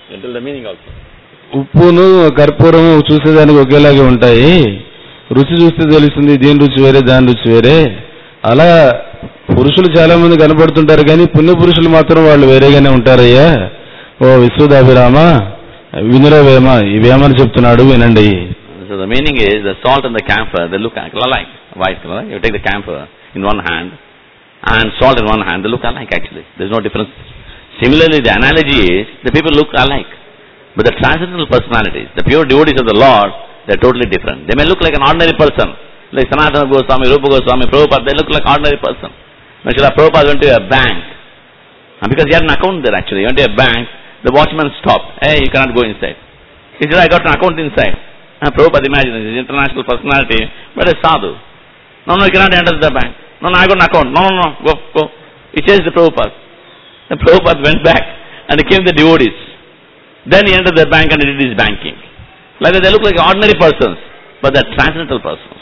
ఉప్పును కర్పూరము చూసేదానికి ఒకేలాగే ఉంటాయి, రుచి చూస్తే తెలుస్తుంది దీని రుచి వేరే దాని రుచి వేరే. అలా పురుషులు చాలా మంది కనపడుతుంటారు కానీ పుణ్య పురుషులు మాత్రం వాళ్ళు వేరేగానే ఉంటారయ్యా. ఓ విశ్వదాభిరామ వినురవేమ, ఇవేమని చెప్తున్నాడు వినండి. So the meaning is the salt and the camphor, they look alike, white color. You take the camphor in one hand and salt in one hand, they look alike actually. There is no difference. Similarly, the analogy is the people look alike, but the transcendental personalities, the pure devotees of the Lord, they are totally different. They may look like an ordinary person, like Sanatana Goswami, Rupa Goswami, Prabhupada. They look like ordinary person. When Srila Prabhupada went to a bank, and because he had an account there actually, he went to a bank, the watchman stopped. Hey, you cannot go inside. He said, I got an account inside. And Prabhupada, imagine, he is an international personality, but a sadhu. No, no, you cannot enter the bank. No, no, I got an account. No, no, no, go, go. He chased the Prabhupada. The Prabhupada went back and he came the devotees. Then he entered the bank and he did his banking. Like that, they look like ordinary persons, but they are transcendental persons.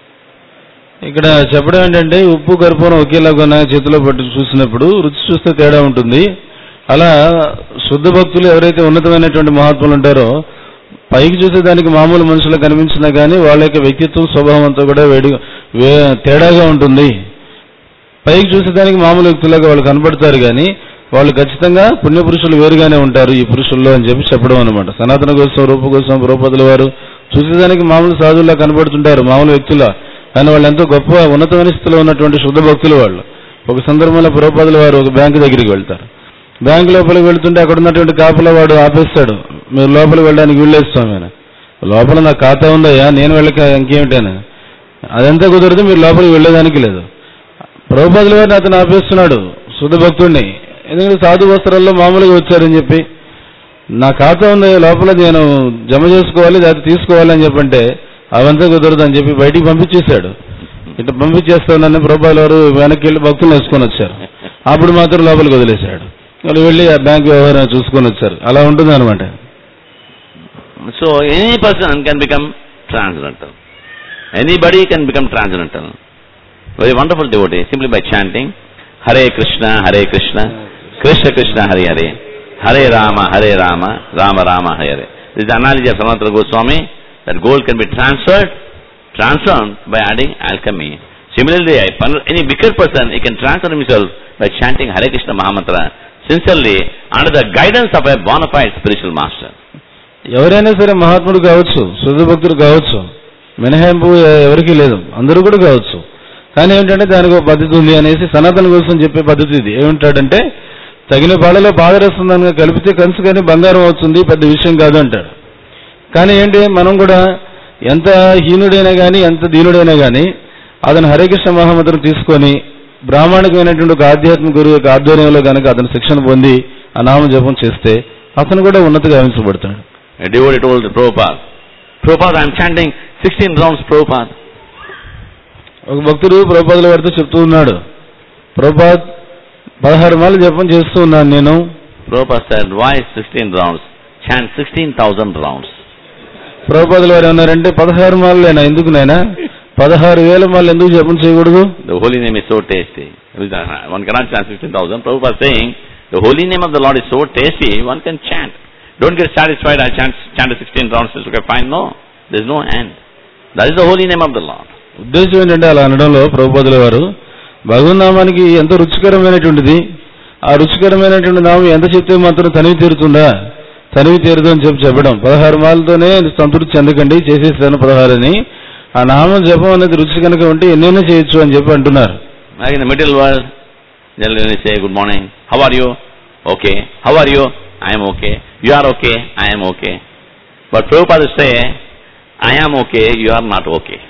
ఇక్కడ చెప్పడం ఏంటంటే ఉప్పు కర్పూరం ఒకేలాగా చేతిలో పట్టు చూసినప్పుడు రుచి చూస్తే తేడా ఉంటుంది. అలా శుద్ధ భక్తులు ఎవరైతే ఉన్నతమైనటువంటి మహాత్ములు ఉంటారో పైకి చూసేదానికి మామూలు మనుషులకు కనిపించినా కానీ వాళ్ళ యొక్క వ్యక్తిత్వం స్వభావం అంతా కూడా వేడి తేడాగా ఉంటుంది. పైకి చూసేదానికి మామూలు వ్యక్తులుగా వాళ్ళు కనపడతారు కానీ వాళ్ళు ఖచ్చితంగా పుణ్యపురుషులు వేరుగానే ఉంటారు ఈ పురుషుల్లో అని చెప్పి చెప్పడం అనమాట. సనాతన గోస్వామి, రూప గోస్వామి, ప్రభుపాదుల వారు చూసేదానికి మామూలు సాధువులా కనపడుతుంటారు, మామూలు వ్యక్తుల, కానీ వాళ్ళు ఎంతో గొప్ప ఉన్నతమైన స్థితిలో ఉన్నటువంటి శుద్ధ భక్తులు వాళ్ళు. ఒక సందర్భంలో ప్రభుపాదుల వారు ఒక బ్యాంకు దగ్గరికి వెళ్తారు. బ్యాంకు లోపలికి వెళ్తుంటే అక్కడ ఉన్నటువంటి కాపలా వాడు ఆపేస్తాడు, మీరు లోపలికి వెళ్ళడానికి వీళ్ళేస్తాం ఆయన. లోపల నా ఖాతా ఉందయ్యా, నేను వెళ్ళక ఇంకేమిటాను, అదంతా కుదరదు, మీరు లోపలికి వెళ్ళేదానికి లేదు. ప్రభుపాదుల వారిని అతను ఆపేస్తున్నాడు శుద్ధ భక్తుడిని, ఎందుకంటే సాధు వస్త్రాల్లో మామూలుగా వచ్చారని చెప్పి. నా ఖాతా ఉంది లోపల, నేను జమ చేసుకోవాలి లేదా తీసుకోవాలి అని చెప్పంటే అవంతా కుదరదు అని చెప్పి బయటికి పంపించేశాడు. ఇట్లా పంపించేస్తానని ప్రభుపాదుల వారు వెనక్కి వెళ్ళి భక్తులు వేసుకొని వచ్చారు. అప్పుడు మాత్రం లోపలికి వదిలేశాడు. వాళ్ళు వెళ్ళి ఆ బ్యాంక్ వ్యవహారం చూసుకొని వచ్చారు. అలా ఉంటుంది అనమాట. So any person can become transcendental. Anybody can become transcendental. Very wonderful devotee simply by chanting Hare Krishna Hare Krishna Krishna Krishna Hare Hare Hare Rama Hare Rama Rama Rama Hare Hare. This is the analogy of Sanatana Goswami, that gold can be transferred, transformed by adding alchemy. Similarly, any wicked person, he can transform himself by chanting Hare Krishna Mahamantra sincerely under the guidance of a bona fide spiritual master. ఎవరైనా సరే మహాత్ముడు కావచ్చు, శుద్ధ భక్తుడు కావచ్చు, మినహాయింపు ఎవరికీ లేదు, అందరూ కూడా కావచ్చు. కానీ ఏంటంటే దానికి ఒక పద్ధతి ఉంది అనేసి సనాతన కోసం చెప్పే పద్ధతి ఇది. ఏమంటాడంటే తగిన పాడలో పాదరసం దానిగా కలిపితే కంచు కానీ బంగారం అవుతుంది, పెద్ద విషయం కాదు అంటాడు. కానీ ఏంటి, మనం కూడా ఎంత హీనుడైనా కానీ ఎంత దీనుడైనా కానీ అతను హరేకృష్ణ మహామంత్రం తీసుకొని బ్రాహ్మణికమైనటువంటి ఒక ఆధ్యాత్మిక గురువు యొక్క ఆధ్వర్యంలో కనుక అతను శిక్షణ పొంది ఆ నామ జపం చేస్తే అతను కూడా ఉన్నతిగా గావించబడతాడు. ఒక భక్తుడు ప్రభుపాదుల వారితో చెప్తూ ఉన్నాడు, ప్రభుపాద్ పదహారు మార్లు జపం చేస్తూ ఉన్నాను నేను. ప్రభుపాదుల వారు ఏమన్నారంటే పదహారు మార్లేనా, ఎందుకు నాయనా పదహారు వేల మార్లు ఎందుకు జపం చేయకూడదు? The holy name is so tasty. One cannot chant sixteen thousand. Prabhupada is saying the holy name of the Lord is so tasty, one can chant. Don't get satisfied, I chant, chant sixteen rounds, it's okay, fine. No, there is no end. That is the holy name of the Lord. ఉద్దేశం ఏంటంటే అలా అనడంలో ప్రభుపాదుల వారు భగవన్నామానికి ఎంతో రుచికరమైనటువంటిది, ఆ రుచికరమైనటువంటి నామం ఎంత చెప్తే మాత్రం తనివి తీరుతుందా, తనివి తీరదు అని చెప్పి చెప్పడం. పదహారు మాలతోనే సంతృప్తి చెందకండి, చేసేస్తాను పదహారు అని. ఆ నామం జపం అనేది రుచి కనుక ఉంటే ఎన్నైనా చేయొచ్చు అని చెప్పి అంటున్నారు. Like in the middle world, they'll say good morning, how are you? Okay. How are you? I am okay. You are okay? I am okay. But Prabhupada say, I am okay, you are not okay.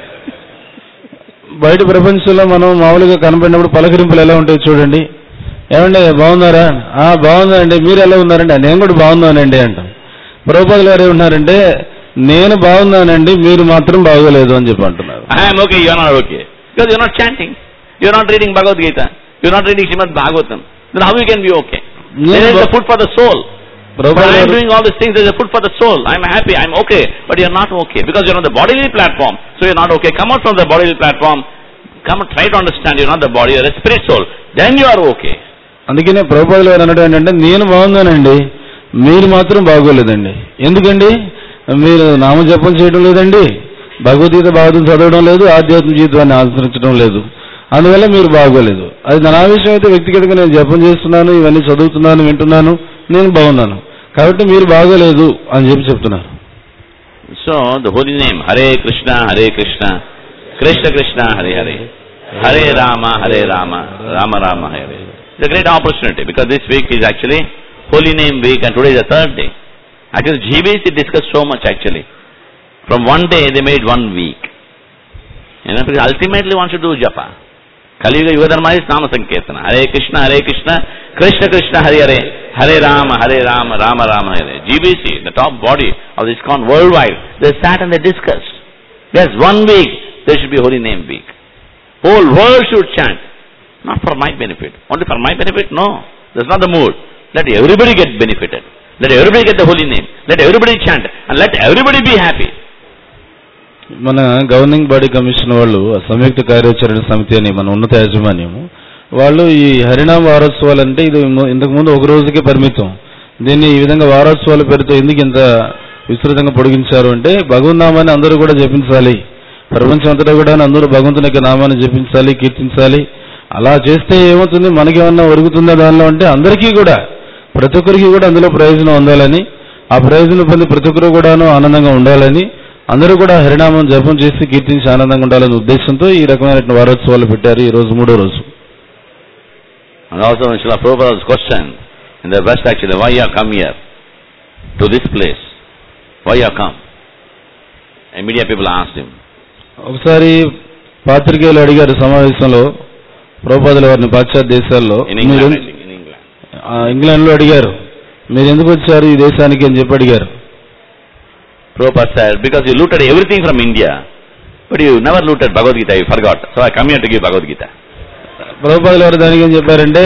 బయట ప్రపంచంలో మనం మామూలుగా కనపడినప్పుడు పలకరింపులు ఎలా ఉంటాయి చూడండి. ఏమండి బాగున్నారా? ఆ బాగున్నానండి. మీరు ఎలా ఉన్నారండి? నేను కూడా బాగున్నానండి అంటాం. ప్రభుపాదుల గారు ఏమంటున్నారంటే నేను బాగున్నానండి, మీరు మాత్రం బాగోలేదు అని చెప్పి అంటున్నారు. I'm okay, you are not okay, because you are not chanting, you are not reading Bhagavad Gita, you are not reading Shrimad Bhagavatam. Then how you can be okay? There is the food for the soul. But I am doing all these things as a food for the soul. I am happy, I am okay. But you are not okay because you are on the bodily platform. So you are not okay. Come out from the bodily platform. Come and try to understand you are not the body, you are a spirit soul. Then you are okay. అందుకనే ప్రభుపాదులు గారు అన్నట్టు ఏంటంటే నేను బాగున్నానండి, మీరు మాత్రం బాగోలేదండి. ఎందుకండి? మీరు నామజపం చేయడం లేదండి, భగవద్గీత భాగవతం చదవడం లేదు, ఆధ్యాత్మిక జీవితాన్ని ఆచరించడం లేదు, అందువల్ల మీరు బాగోలేదు. అది నా విషయం అయితే వ్యక్తిగతంగా నేను జపం చేస్తున్నాను, ఇవన్నీ చదువుతున్నాను, వింటున్నాను, నేను బాగున్నాను, కాబట్టి మీరు బాగోలేదు అని చెప్పి చెప్తున్నారు. So the holy name Hare Krishna Hare Krishna Krishna Krishna Hare Hare Hare Rama Hare Rama Rama Rama Hare. It's a great opportunity because this week is actually Holy Name Week and today is the third day. Actually G B C discussed so much actually. From one day they made one week. You know, because ultimately one should do japa. Kali Yuga Yuga Dharma is Nama Sankirtana. Hare Krishna Hare Krishna Krishna Krishna Hare Hare Hare Rama Hare Rama Rama Rama Hare. G B C, the top body of this ISKCON worldwide, they sat and they discussed. Yes, one week there should be Holy Name Week. Whole world should chant. Not for my benefit. Only for my benefit? No. That's not the mood. Let everybody get benefited. Let everybody get the holy name. Let everybody chant. And let everybody be happy. మన governing body commission వాళ్ళు సంయుక్త కార్యాచరణ సమితి అని మన ఉన్నత యాజమాన్యము వాళ్ళు ఈ హరినామ వారోత్సవాలు అంటే ఇది ఇంతకుముందు ఒక రోజుకే పరిమితం, దీన్ని ఈ విధంగా వారోత్సవాల పేరుతో ఎందుకు ఇంత విస్తృతంగా పొడిగించారు అంటే భగవన్నామాన్ని అందరూ కూడా జపించాలి, ప్రపంచం అంతటా కూడా అందరూ భగవంతుని యొక్క నామాన్ని జపించాలి, కీర్తించాలి. అలా చేస్తే ఏమవుతుంది, మనకేమన్నా ఒరుగుతుందా దానిలో అంటే అందరికీ కూడా ప్రతి ఒక్కరికి కూడా అందులో ప్రయోజనం ఉండాలని, ఆ ప్రయోజనం పొంది ప్రతి ఒక్కరు కూడాను ఆనందంగా ఉండాలని, అందరూ కూడా హరినామం జపం చేసి కీర్తించి ఆనందంగా ఉండాలనే ఉద్దేశంతో ఈ రకమైన వారోత్సవాలు పెట్టారు. ఈ రోజు మూడో రోజు. And also when Srila Prabhupada was questioned in the West actually, why you have come here to this place? Why you have come? And media people asked him. ఒకసారి పాత్రికేయులు అడిగారు సమావేశంలో ప్రభుపాదుల వారిని పాశ్చాత్య దేశాల్లో, ఇంగ్లాండ్ లో అడిగారు, మీరు ఎందుకు వచ్చారు ఈ దేశానికి అని చెప్పి అడిగారు. Prabhupada said, because you looted everything from India, but you never looted Bhagavad Gita, you forgot. So I come here to give Bhagavad Gita. ప్రభుపాదుల వారు దానికి ఏం చెప్పారంటే,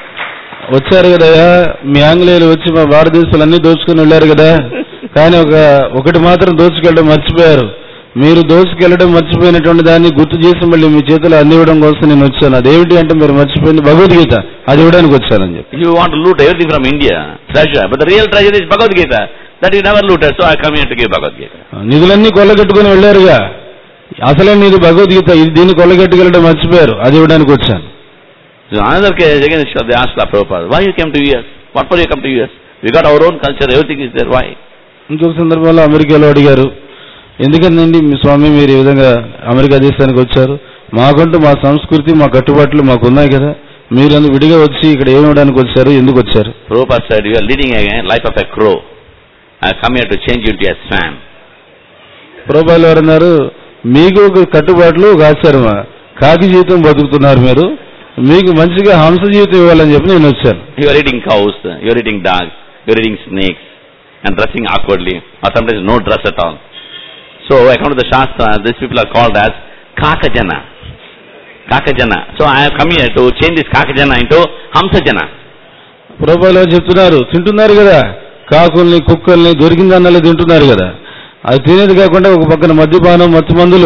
వచ్చారు కదా మీ ఆంగ్లేయులు వచ్చి మా భారతదేశాలు అన్ని దోచుకుని వెళ్ళారు కదా, కానీ ఒక ఒకటి మాత్రం దోచుకెళ్ళడం మర్చిపోయారు, మీరు దోచుకెళ్ళడం మర్చిపోయినటువంటి దాన్ని గుర్తు చేసి మళ్ళీ మీ చేతులు అందివ్వడం కోసం నేను వచ్చాను. అదేమిటి అంటే మీరు మర్చిపోయింది భగవద్గీత, అది ఇవ్వడానికి వచ్చానని చెప్పి. You want to loot everything from India, treasure, but the real treasure is Bhagavad Gita. That you never looted, so I come here to give Bhagavad Gita. నిధులన్నీ కొల్లగట్టుకుని వెళ్ళారుగా, అసలే నీది భగవద్గీత, ఇది దీన్ని కొల్లగట్టుకెళ్ళడం మర్చిపోయారు, అది ఇవ్వడానికి వచ్చాను. So another case again, they asked the Prabhupada, why you came to U S? What for you come to U S? We got our own culture, everything is there, why? ఇంకొక సందర్భంలో అమెరికాలో అడిగారు, ఎందుకండి స్వామి మీరు ఈ విధంగా అమెరికా దేశానికి వచ్చారు, మాకంటూ మా సంస్కృతి మా కట్టుబాట్లు మాకు ఉన్నాయి కదా, మీరు అందుకు విడిగా వచ్చి ఇక్కడ ఏమి ఇవ్వడానికి వచ్చారు, ఎందుకు వచ్చారు? Prabhupada said, you are leading a life of a crow. I come here to change you into a swan. ప్రభుపాదులు వారు అన్నారు, మీకు ఒక కట్టుబాట్లు ఒక ఆచారమా, కాకి జీవితం బతుకుతున్నారు మీరు, మీకు మంచిగా హంస జీవితం ఇవ్వాలని చెప్పి నేను వచ్చాను. You are eating cows, you are eating dogs, you are eating snakes and dressing awkwardly or sometimes no dress at all. So according to the Shastra, these people are called as Kakajana. Kakajana. So I have come here to change this Kakajana into Hamsajana. ప్రభుపాదులు వారు చెప్తున్నారు, తింటున్నారు కదా కాకుల్ని కుక్కల్ని దొరికిందన్నలే తింటున్నారు కదా, అది తినేది కాకుండా ఒక పక్కన మద్యపానం మత్తు మందులు,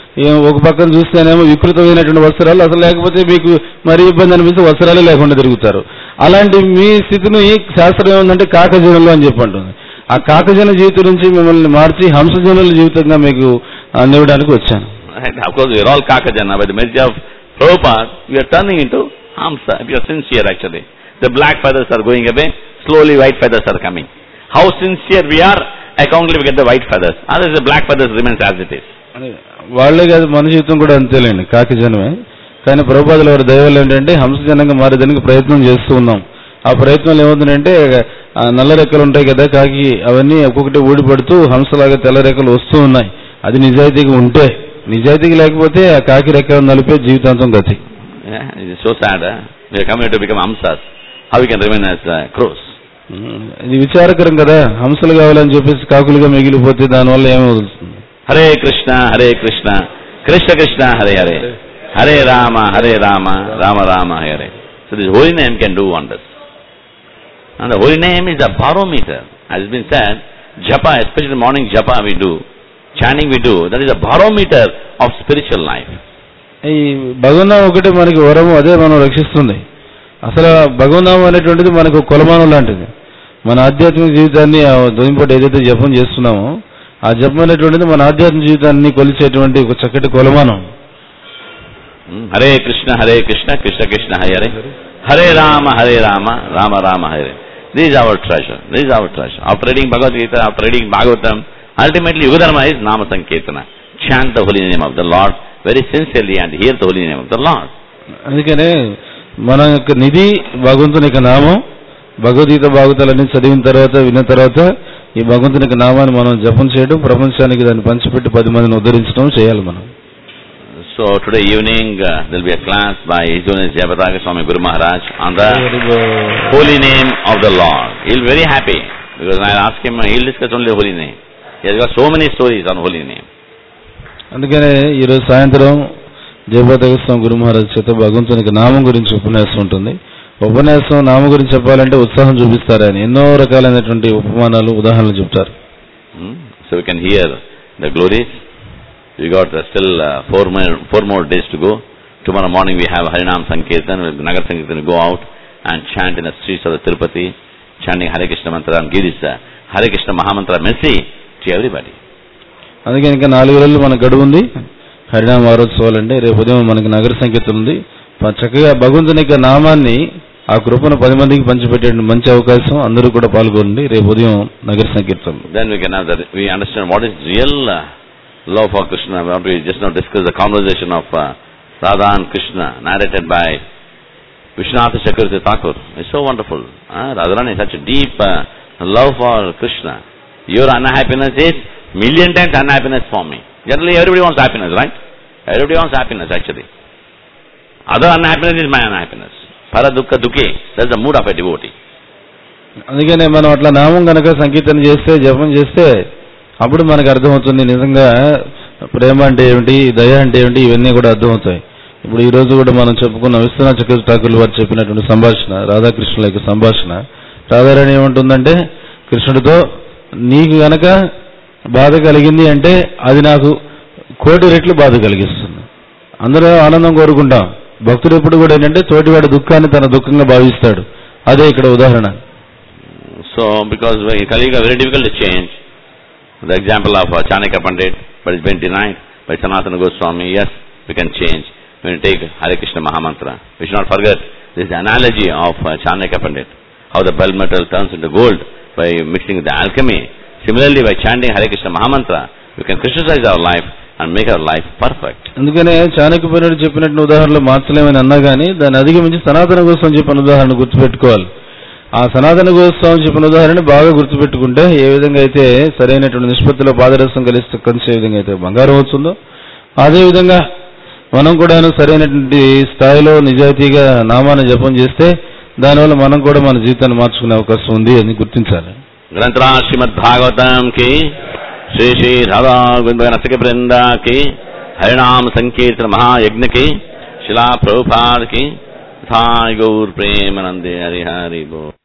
ఒక పక్కన చూస్తేనేమో వికృతమైనటువంటి వస్త్రాలు, అసలు లేకపోతే మీకు మరీ ఇబ్బంది అనిపిస్తే వస్త్రాలే లేకుండా తిరుగుతారు. అలాంటి మీ స్థితిని శాస్త్రం ఏముందంటే కాకజనులు అని చెప్పి అంటుంది. ఆ కాకజన జీవితం నుంచి మిమ్మల్ని మార్చి హంసజనుల జీవితంగా మీకు అందివ్వడానికి వచ్చాను. Of course we are all Kakajana, by the message of Prabhupada we are turning into Hamsa if you are sincere actually. The black feathers are going away, slowly white feathers are coming. How sincere we are, accordingly we get the white feathers. Otherwise the black feathers remains as it is. వాళ్లే కాదు మన జీవితం కూడా అంతేలేండి, కాకిజనమే. కానీ ప్రభుపాదుల వారి దయవల్ల ఏంటంటే హంసజనంగా మారేదానికి ప్రయత్నం చేస్తూ ఉన్నాం. ఆ ప్రయత్నాలు ఏమవుతుందంటే నల్ల రెక్కలు ఉంటాయి కదా కాకి, అవన్నీ ఒక్కొక్కటి ఊడిపడుతూ హంసలాగా తెల్ల రెక్కలు వస్తూ ఉన్నాయి. అది నిజాయితీగా ఉంటే, నిజాయితీగా లేకపోతే ఆ కాకి రెక్కలు నలిపే జీవితాంతం గతి. So sad we are coming to become hamsas. How we can remain as uh, crows? ఇది విచారకరం కదా, హంసలు కావాలని చెప్పేసి కాకులుగా మిగిలిపోతే దానివల్ల ఏమవుతుంది? Hare Krishna Hare Krishna Krishna Krishna Hare Hare Hare Rama Hare Rama Rama Rama Hare. So this holy name can do wonders. And the holy name is the barometer. As has been said, japa, especially morning japa we do, chanting we do, that is a barometer of spiritual life. ఈ భగవన్నామం ఒకటి మనకి వరము, అదే మనం రక్షిస్తుంది. అసలు భగవన్నామం అనేటువంటిది మనకు కొలమానం లాంటిది. మన ఆధ్యాత్మిక జీవితాన్ని దొంగిపోటు ఏదైతే జపం చేస్తున్నామో ఆ జపం అనేటువంటిది మన ఆధ్యాత్మిక జీవితాన్ని కొలిచేటువంటి ఒక చక్కటి కొలమానం. Hare Krishna Hare Krishna Krishna Krishna Hare Hare, Hare Rama Hare Rama Rama Rama Hare. This is our treasure. This is our treasure. After reading Bhagavad Gita, after reading Bhagavatam, ultimately Yugadharma is Nama Sankirtana. Chant the holy name of the Lord very sincerely and hear the holy name of the Lord. అందుకనే మన యొక్క నిధి భగవంతుని యొక్క నామం. భగవద్గీత భాగవతాలన్నీ చదివిన తర్వాత విన్న తర్వాత ఈ భగవంతుని యొక్క నామాన్ని మనం జపం చేయడం, ప్రపంచానికి దాన్ని పంచిపెట్టి పది మందిని ఉద్ధరించడం చేయాలి మనం. So today evening uh, there will be a class by His Holiness Jayapataka Swami Guru Maharaj on the holy name of the Lord. He will be very happy because I ask him, he will discuss only the holy name. He has got so many stories on holy name. అందుకనే ఈరోజు సాయంత్రం జయపతాక స్వామి గురు మహారాజ్ చేత భగవంతునికి నామం గురించి ఉపన్యాసం ఉంటుంది. ఉపన్యాసం నామం గురించి చెప్పాలంటే ఉత్సాహం చూపిస్తారు ఆయన. ఎన్నో రకాలైనటువంటి ఉపమానాలు ఉదాహరణలు చెప్తారు. So we can hear the glories. We got uh, still uh, four more four more days to go. Tomorrow morning we have Harinam Sankirtan. Nagar Sankirtan will go out and chant in the streets of the Tirupati, chanting Hare Krishna mantra and give this uh, Hare Krishna Mahamantra message to everybody. అందుకే ఇంకా నాలుగు రోజులు మనకు గడువు ఉంది. హరినామ వారోత్సవాలు అంటే రేపు ఉదయం మనకి నగర సంకీర్తన ఉంది. చక్కగా భగవంతుని యొక్క నామాన్ని ఆ కృపను పది మందికి పంచిపెట్టే మంచి అవకాశం. అందరూ కూడా పాల్గొనండి రేపు ఉదయం నగర సంకీర్తన. Then we can have that, we understand what is real uh, love for Krishna. We just now discussed the conversation of uh, Radha and Krishna narrated by Vishwanath Chakravarti Thakur. It's so wonderful. Uh, Radharani is such a deep uh, love for Krishna. Your unhappiness is million times unhappiness for me. Generally everybody wants happiness, right? Everybody wants happiness actually. Other unhappiness is my unhappiness. Para dukkha dukhe. That's the mood of a devotee. అందుకనే మనం అట్లా నామం కనుక సంకీర్తన చేస్తే జపం చేస్తే అప్పుడు మనకు అర్థమవుతుంది నిజంగా ప్రేమ అంటే ఏమిటి, దయ అంటే ఏమిటి, ఇవన్నీ కూడా అర్థమవుతాయి. ఇప్పుడు ఈ రోజు కూడా మనం చెప్పుకున్న విశ్వనాథ చక్రవర్తి ఠాకూర్ వారు చెప్పినటువంటి సంభాషణ, రాధాకృష్ణుల యొక్క సంభాషణ. రాధారాణి ఏమంటుందంటే కృష్ణుడితో నీకు గనక బాధ కలిగింది అంటే అది నాకు కోటి రెట్లు బాధ కలిగిస్తుంది. అందరూ ఆనందం కోరుకుంటాం. భక్తుడు ఎప్పుడు కూడా ఏంటంటే తోటివాడి దుఃఖాన్ని తన దుఃఖంగా భావిస్తాడు. అదే ఇక్కడ ఉదాహరణ. So because in Kali Yuga very difficult to change. The example of uh, Chanakya Pandit, but it's been denied by Sanatana Goswami. Yes, we can change when we take Hare Krishna Mahamantra. We should not forget this analogy of uh, Chanakya Pandit, how the bell metal turns into gold by mixing the alchemy. Similarly, by chanting Hare Krishna Mahamantra, we can Krishnaize our life and make our life perfect. అందుకనే చాణక్య పండితుడు చెప్పినట్టు ఉదాహరణలు మార్చలేమని అన్నా కానీ దాన్ని అధిగమించి సనాతన గోస్వామి చెప్పిన ఉదాహరణ గుర్తుపెట్టుకోవాలి. ఆ సనాతన గోస్వామి చెప్పిన ఉదాహరణ బాగా గుర్తుపెట్టుకుంటే ఏ విధంగా అయితే సరైనటువంటి నిష్పత్తిలో పాదరసం కలిస్తే కంచే విధంగా అయితే బంగారం అవుతుందో అదేవిధంగా మనం కూడా సరైనటువంటి స్థాయిలో నిజాయితీగా నామాన్ని జపం చేస్తే దానివల్ల మనం కూడా మన జీవితాన్ని మార్చుకునే అవకాశం ఉంది అని గుర్తించాలి. గ్రంథరా శ్రీమద్ భాగవతం కి శ్రీ శ్రీ రాధా గోవింద బృంద కి హరినామ సంకీర్తన మహాయజ్ఞ కి శిలా ప్రభుపాద్ కి థాయ్ గౌర్ ప్రేమానందే హరి హరి బోల్.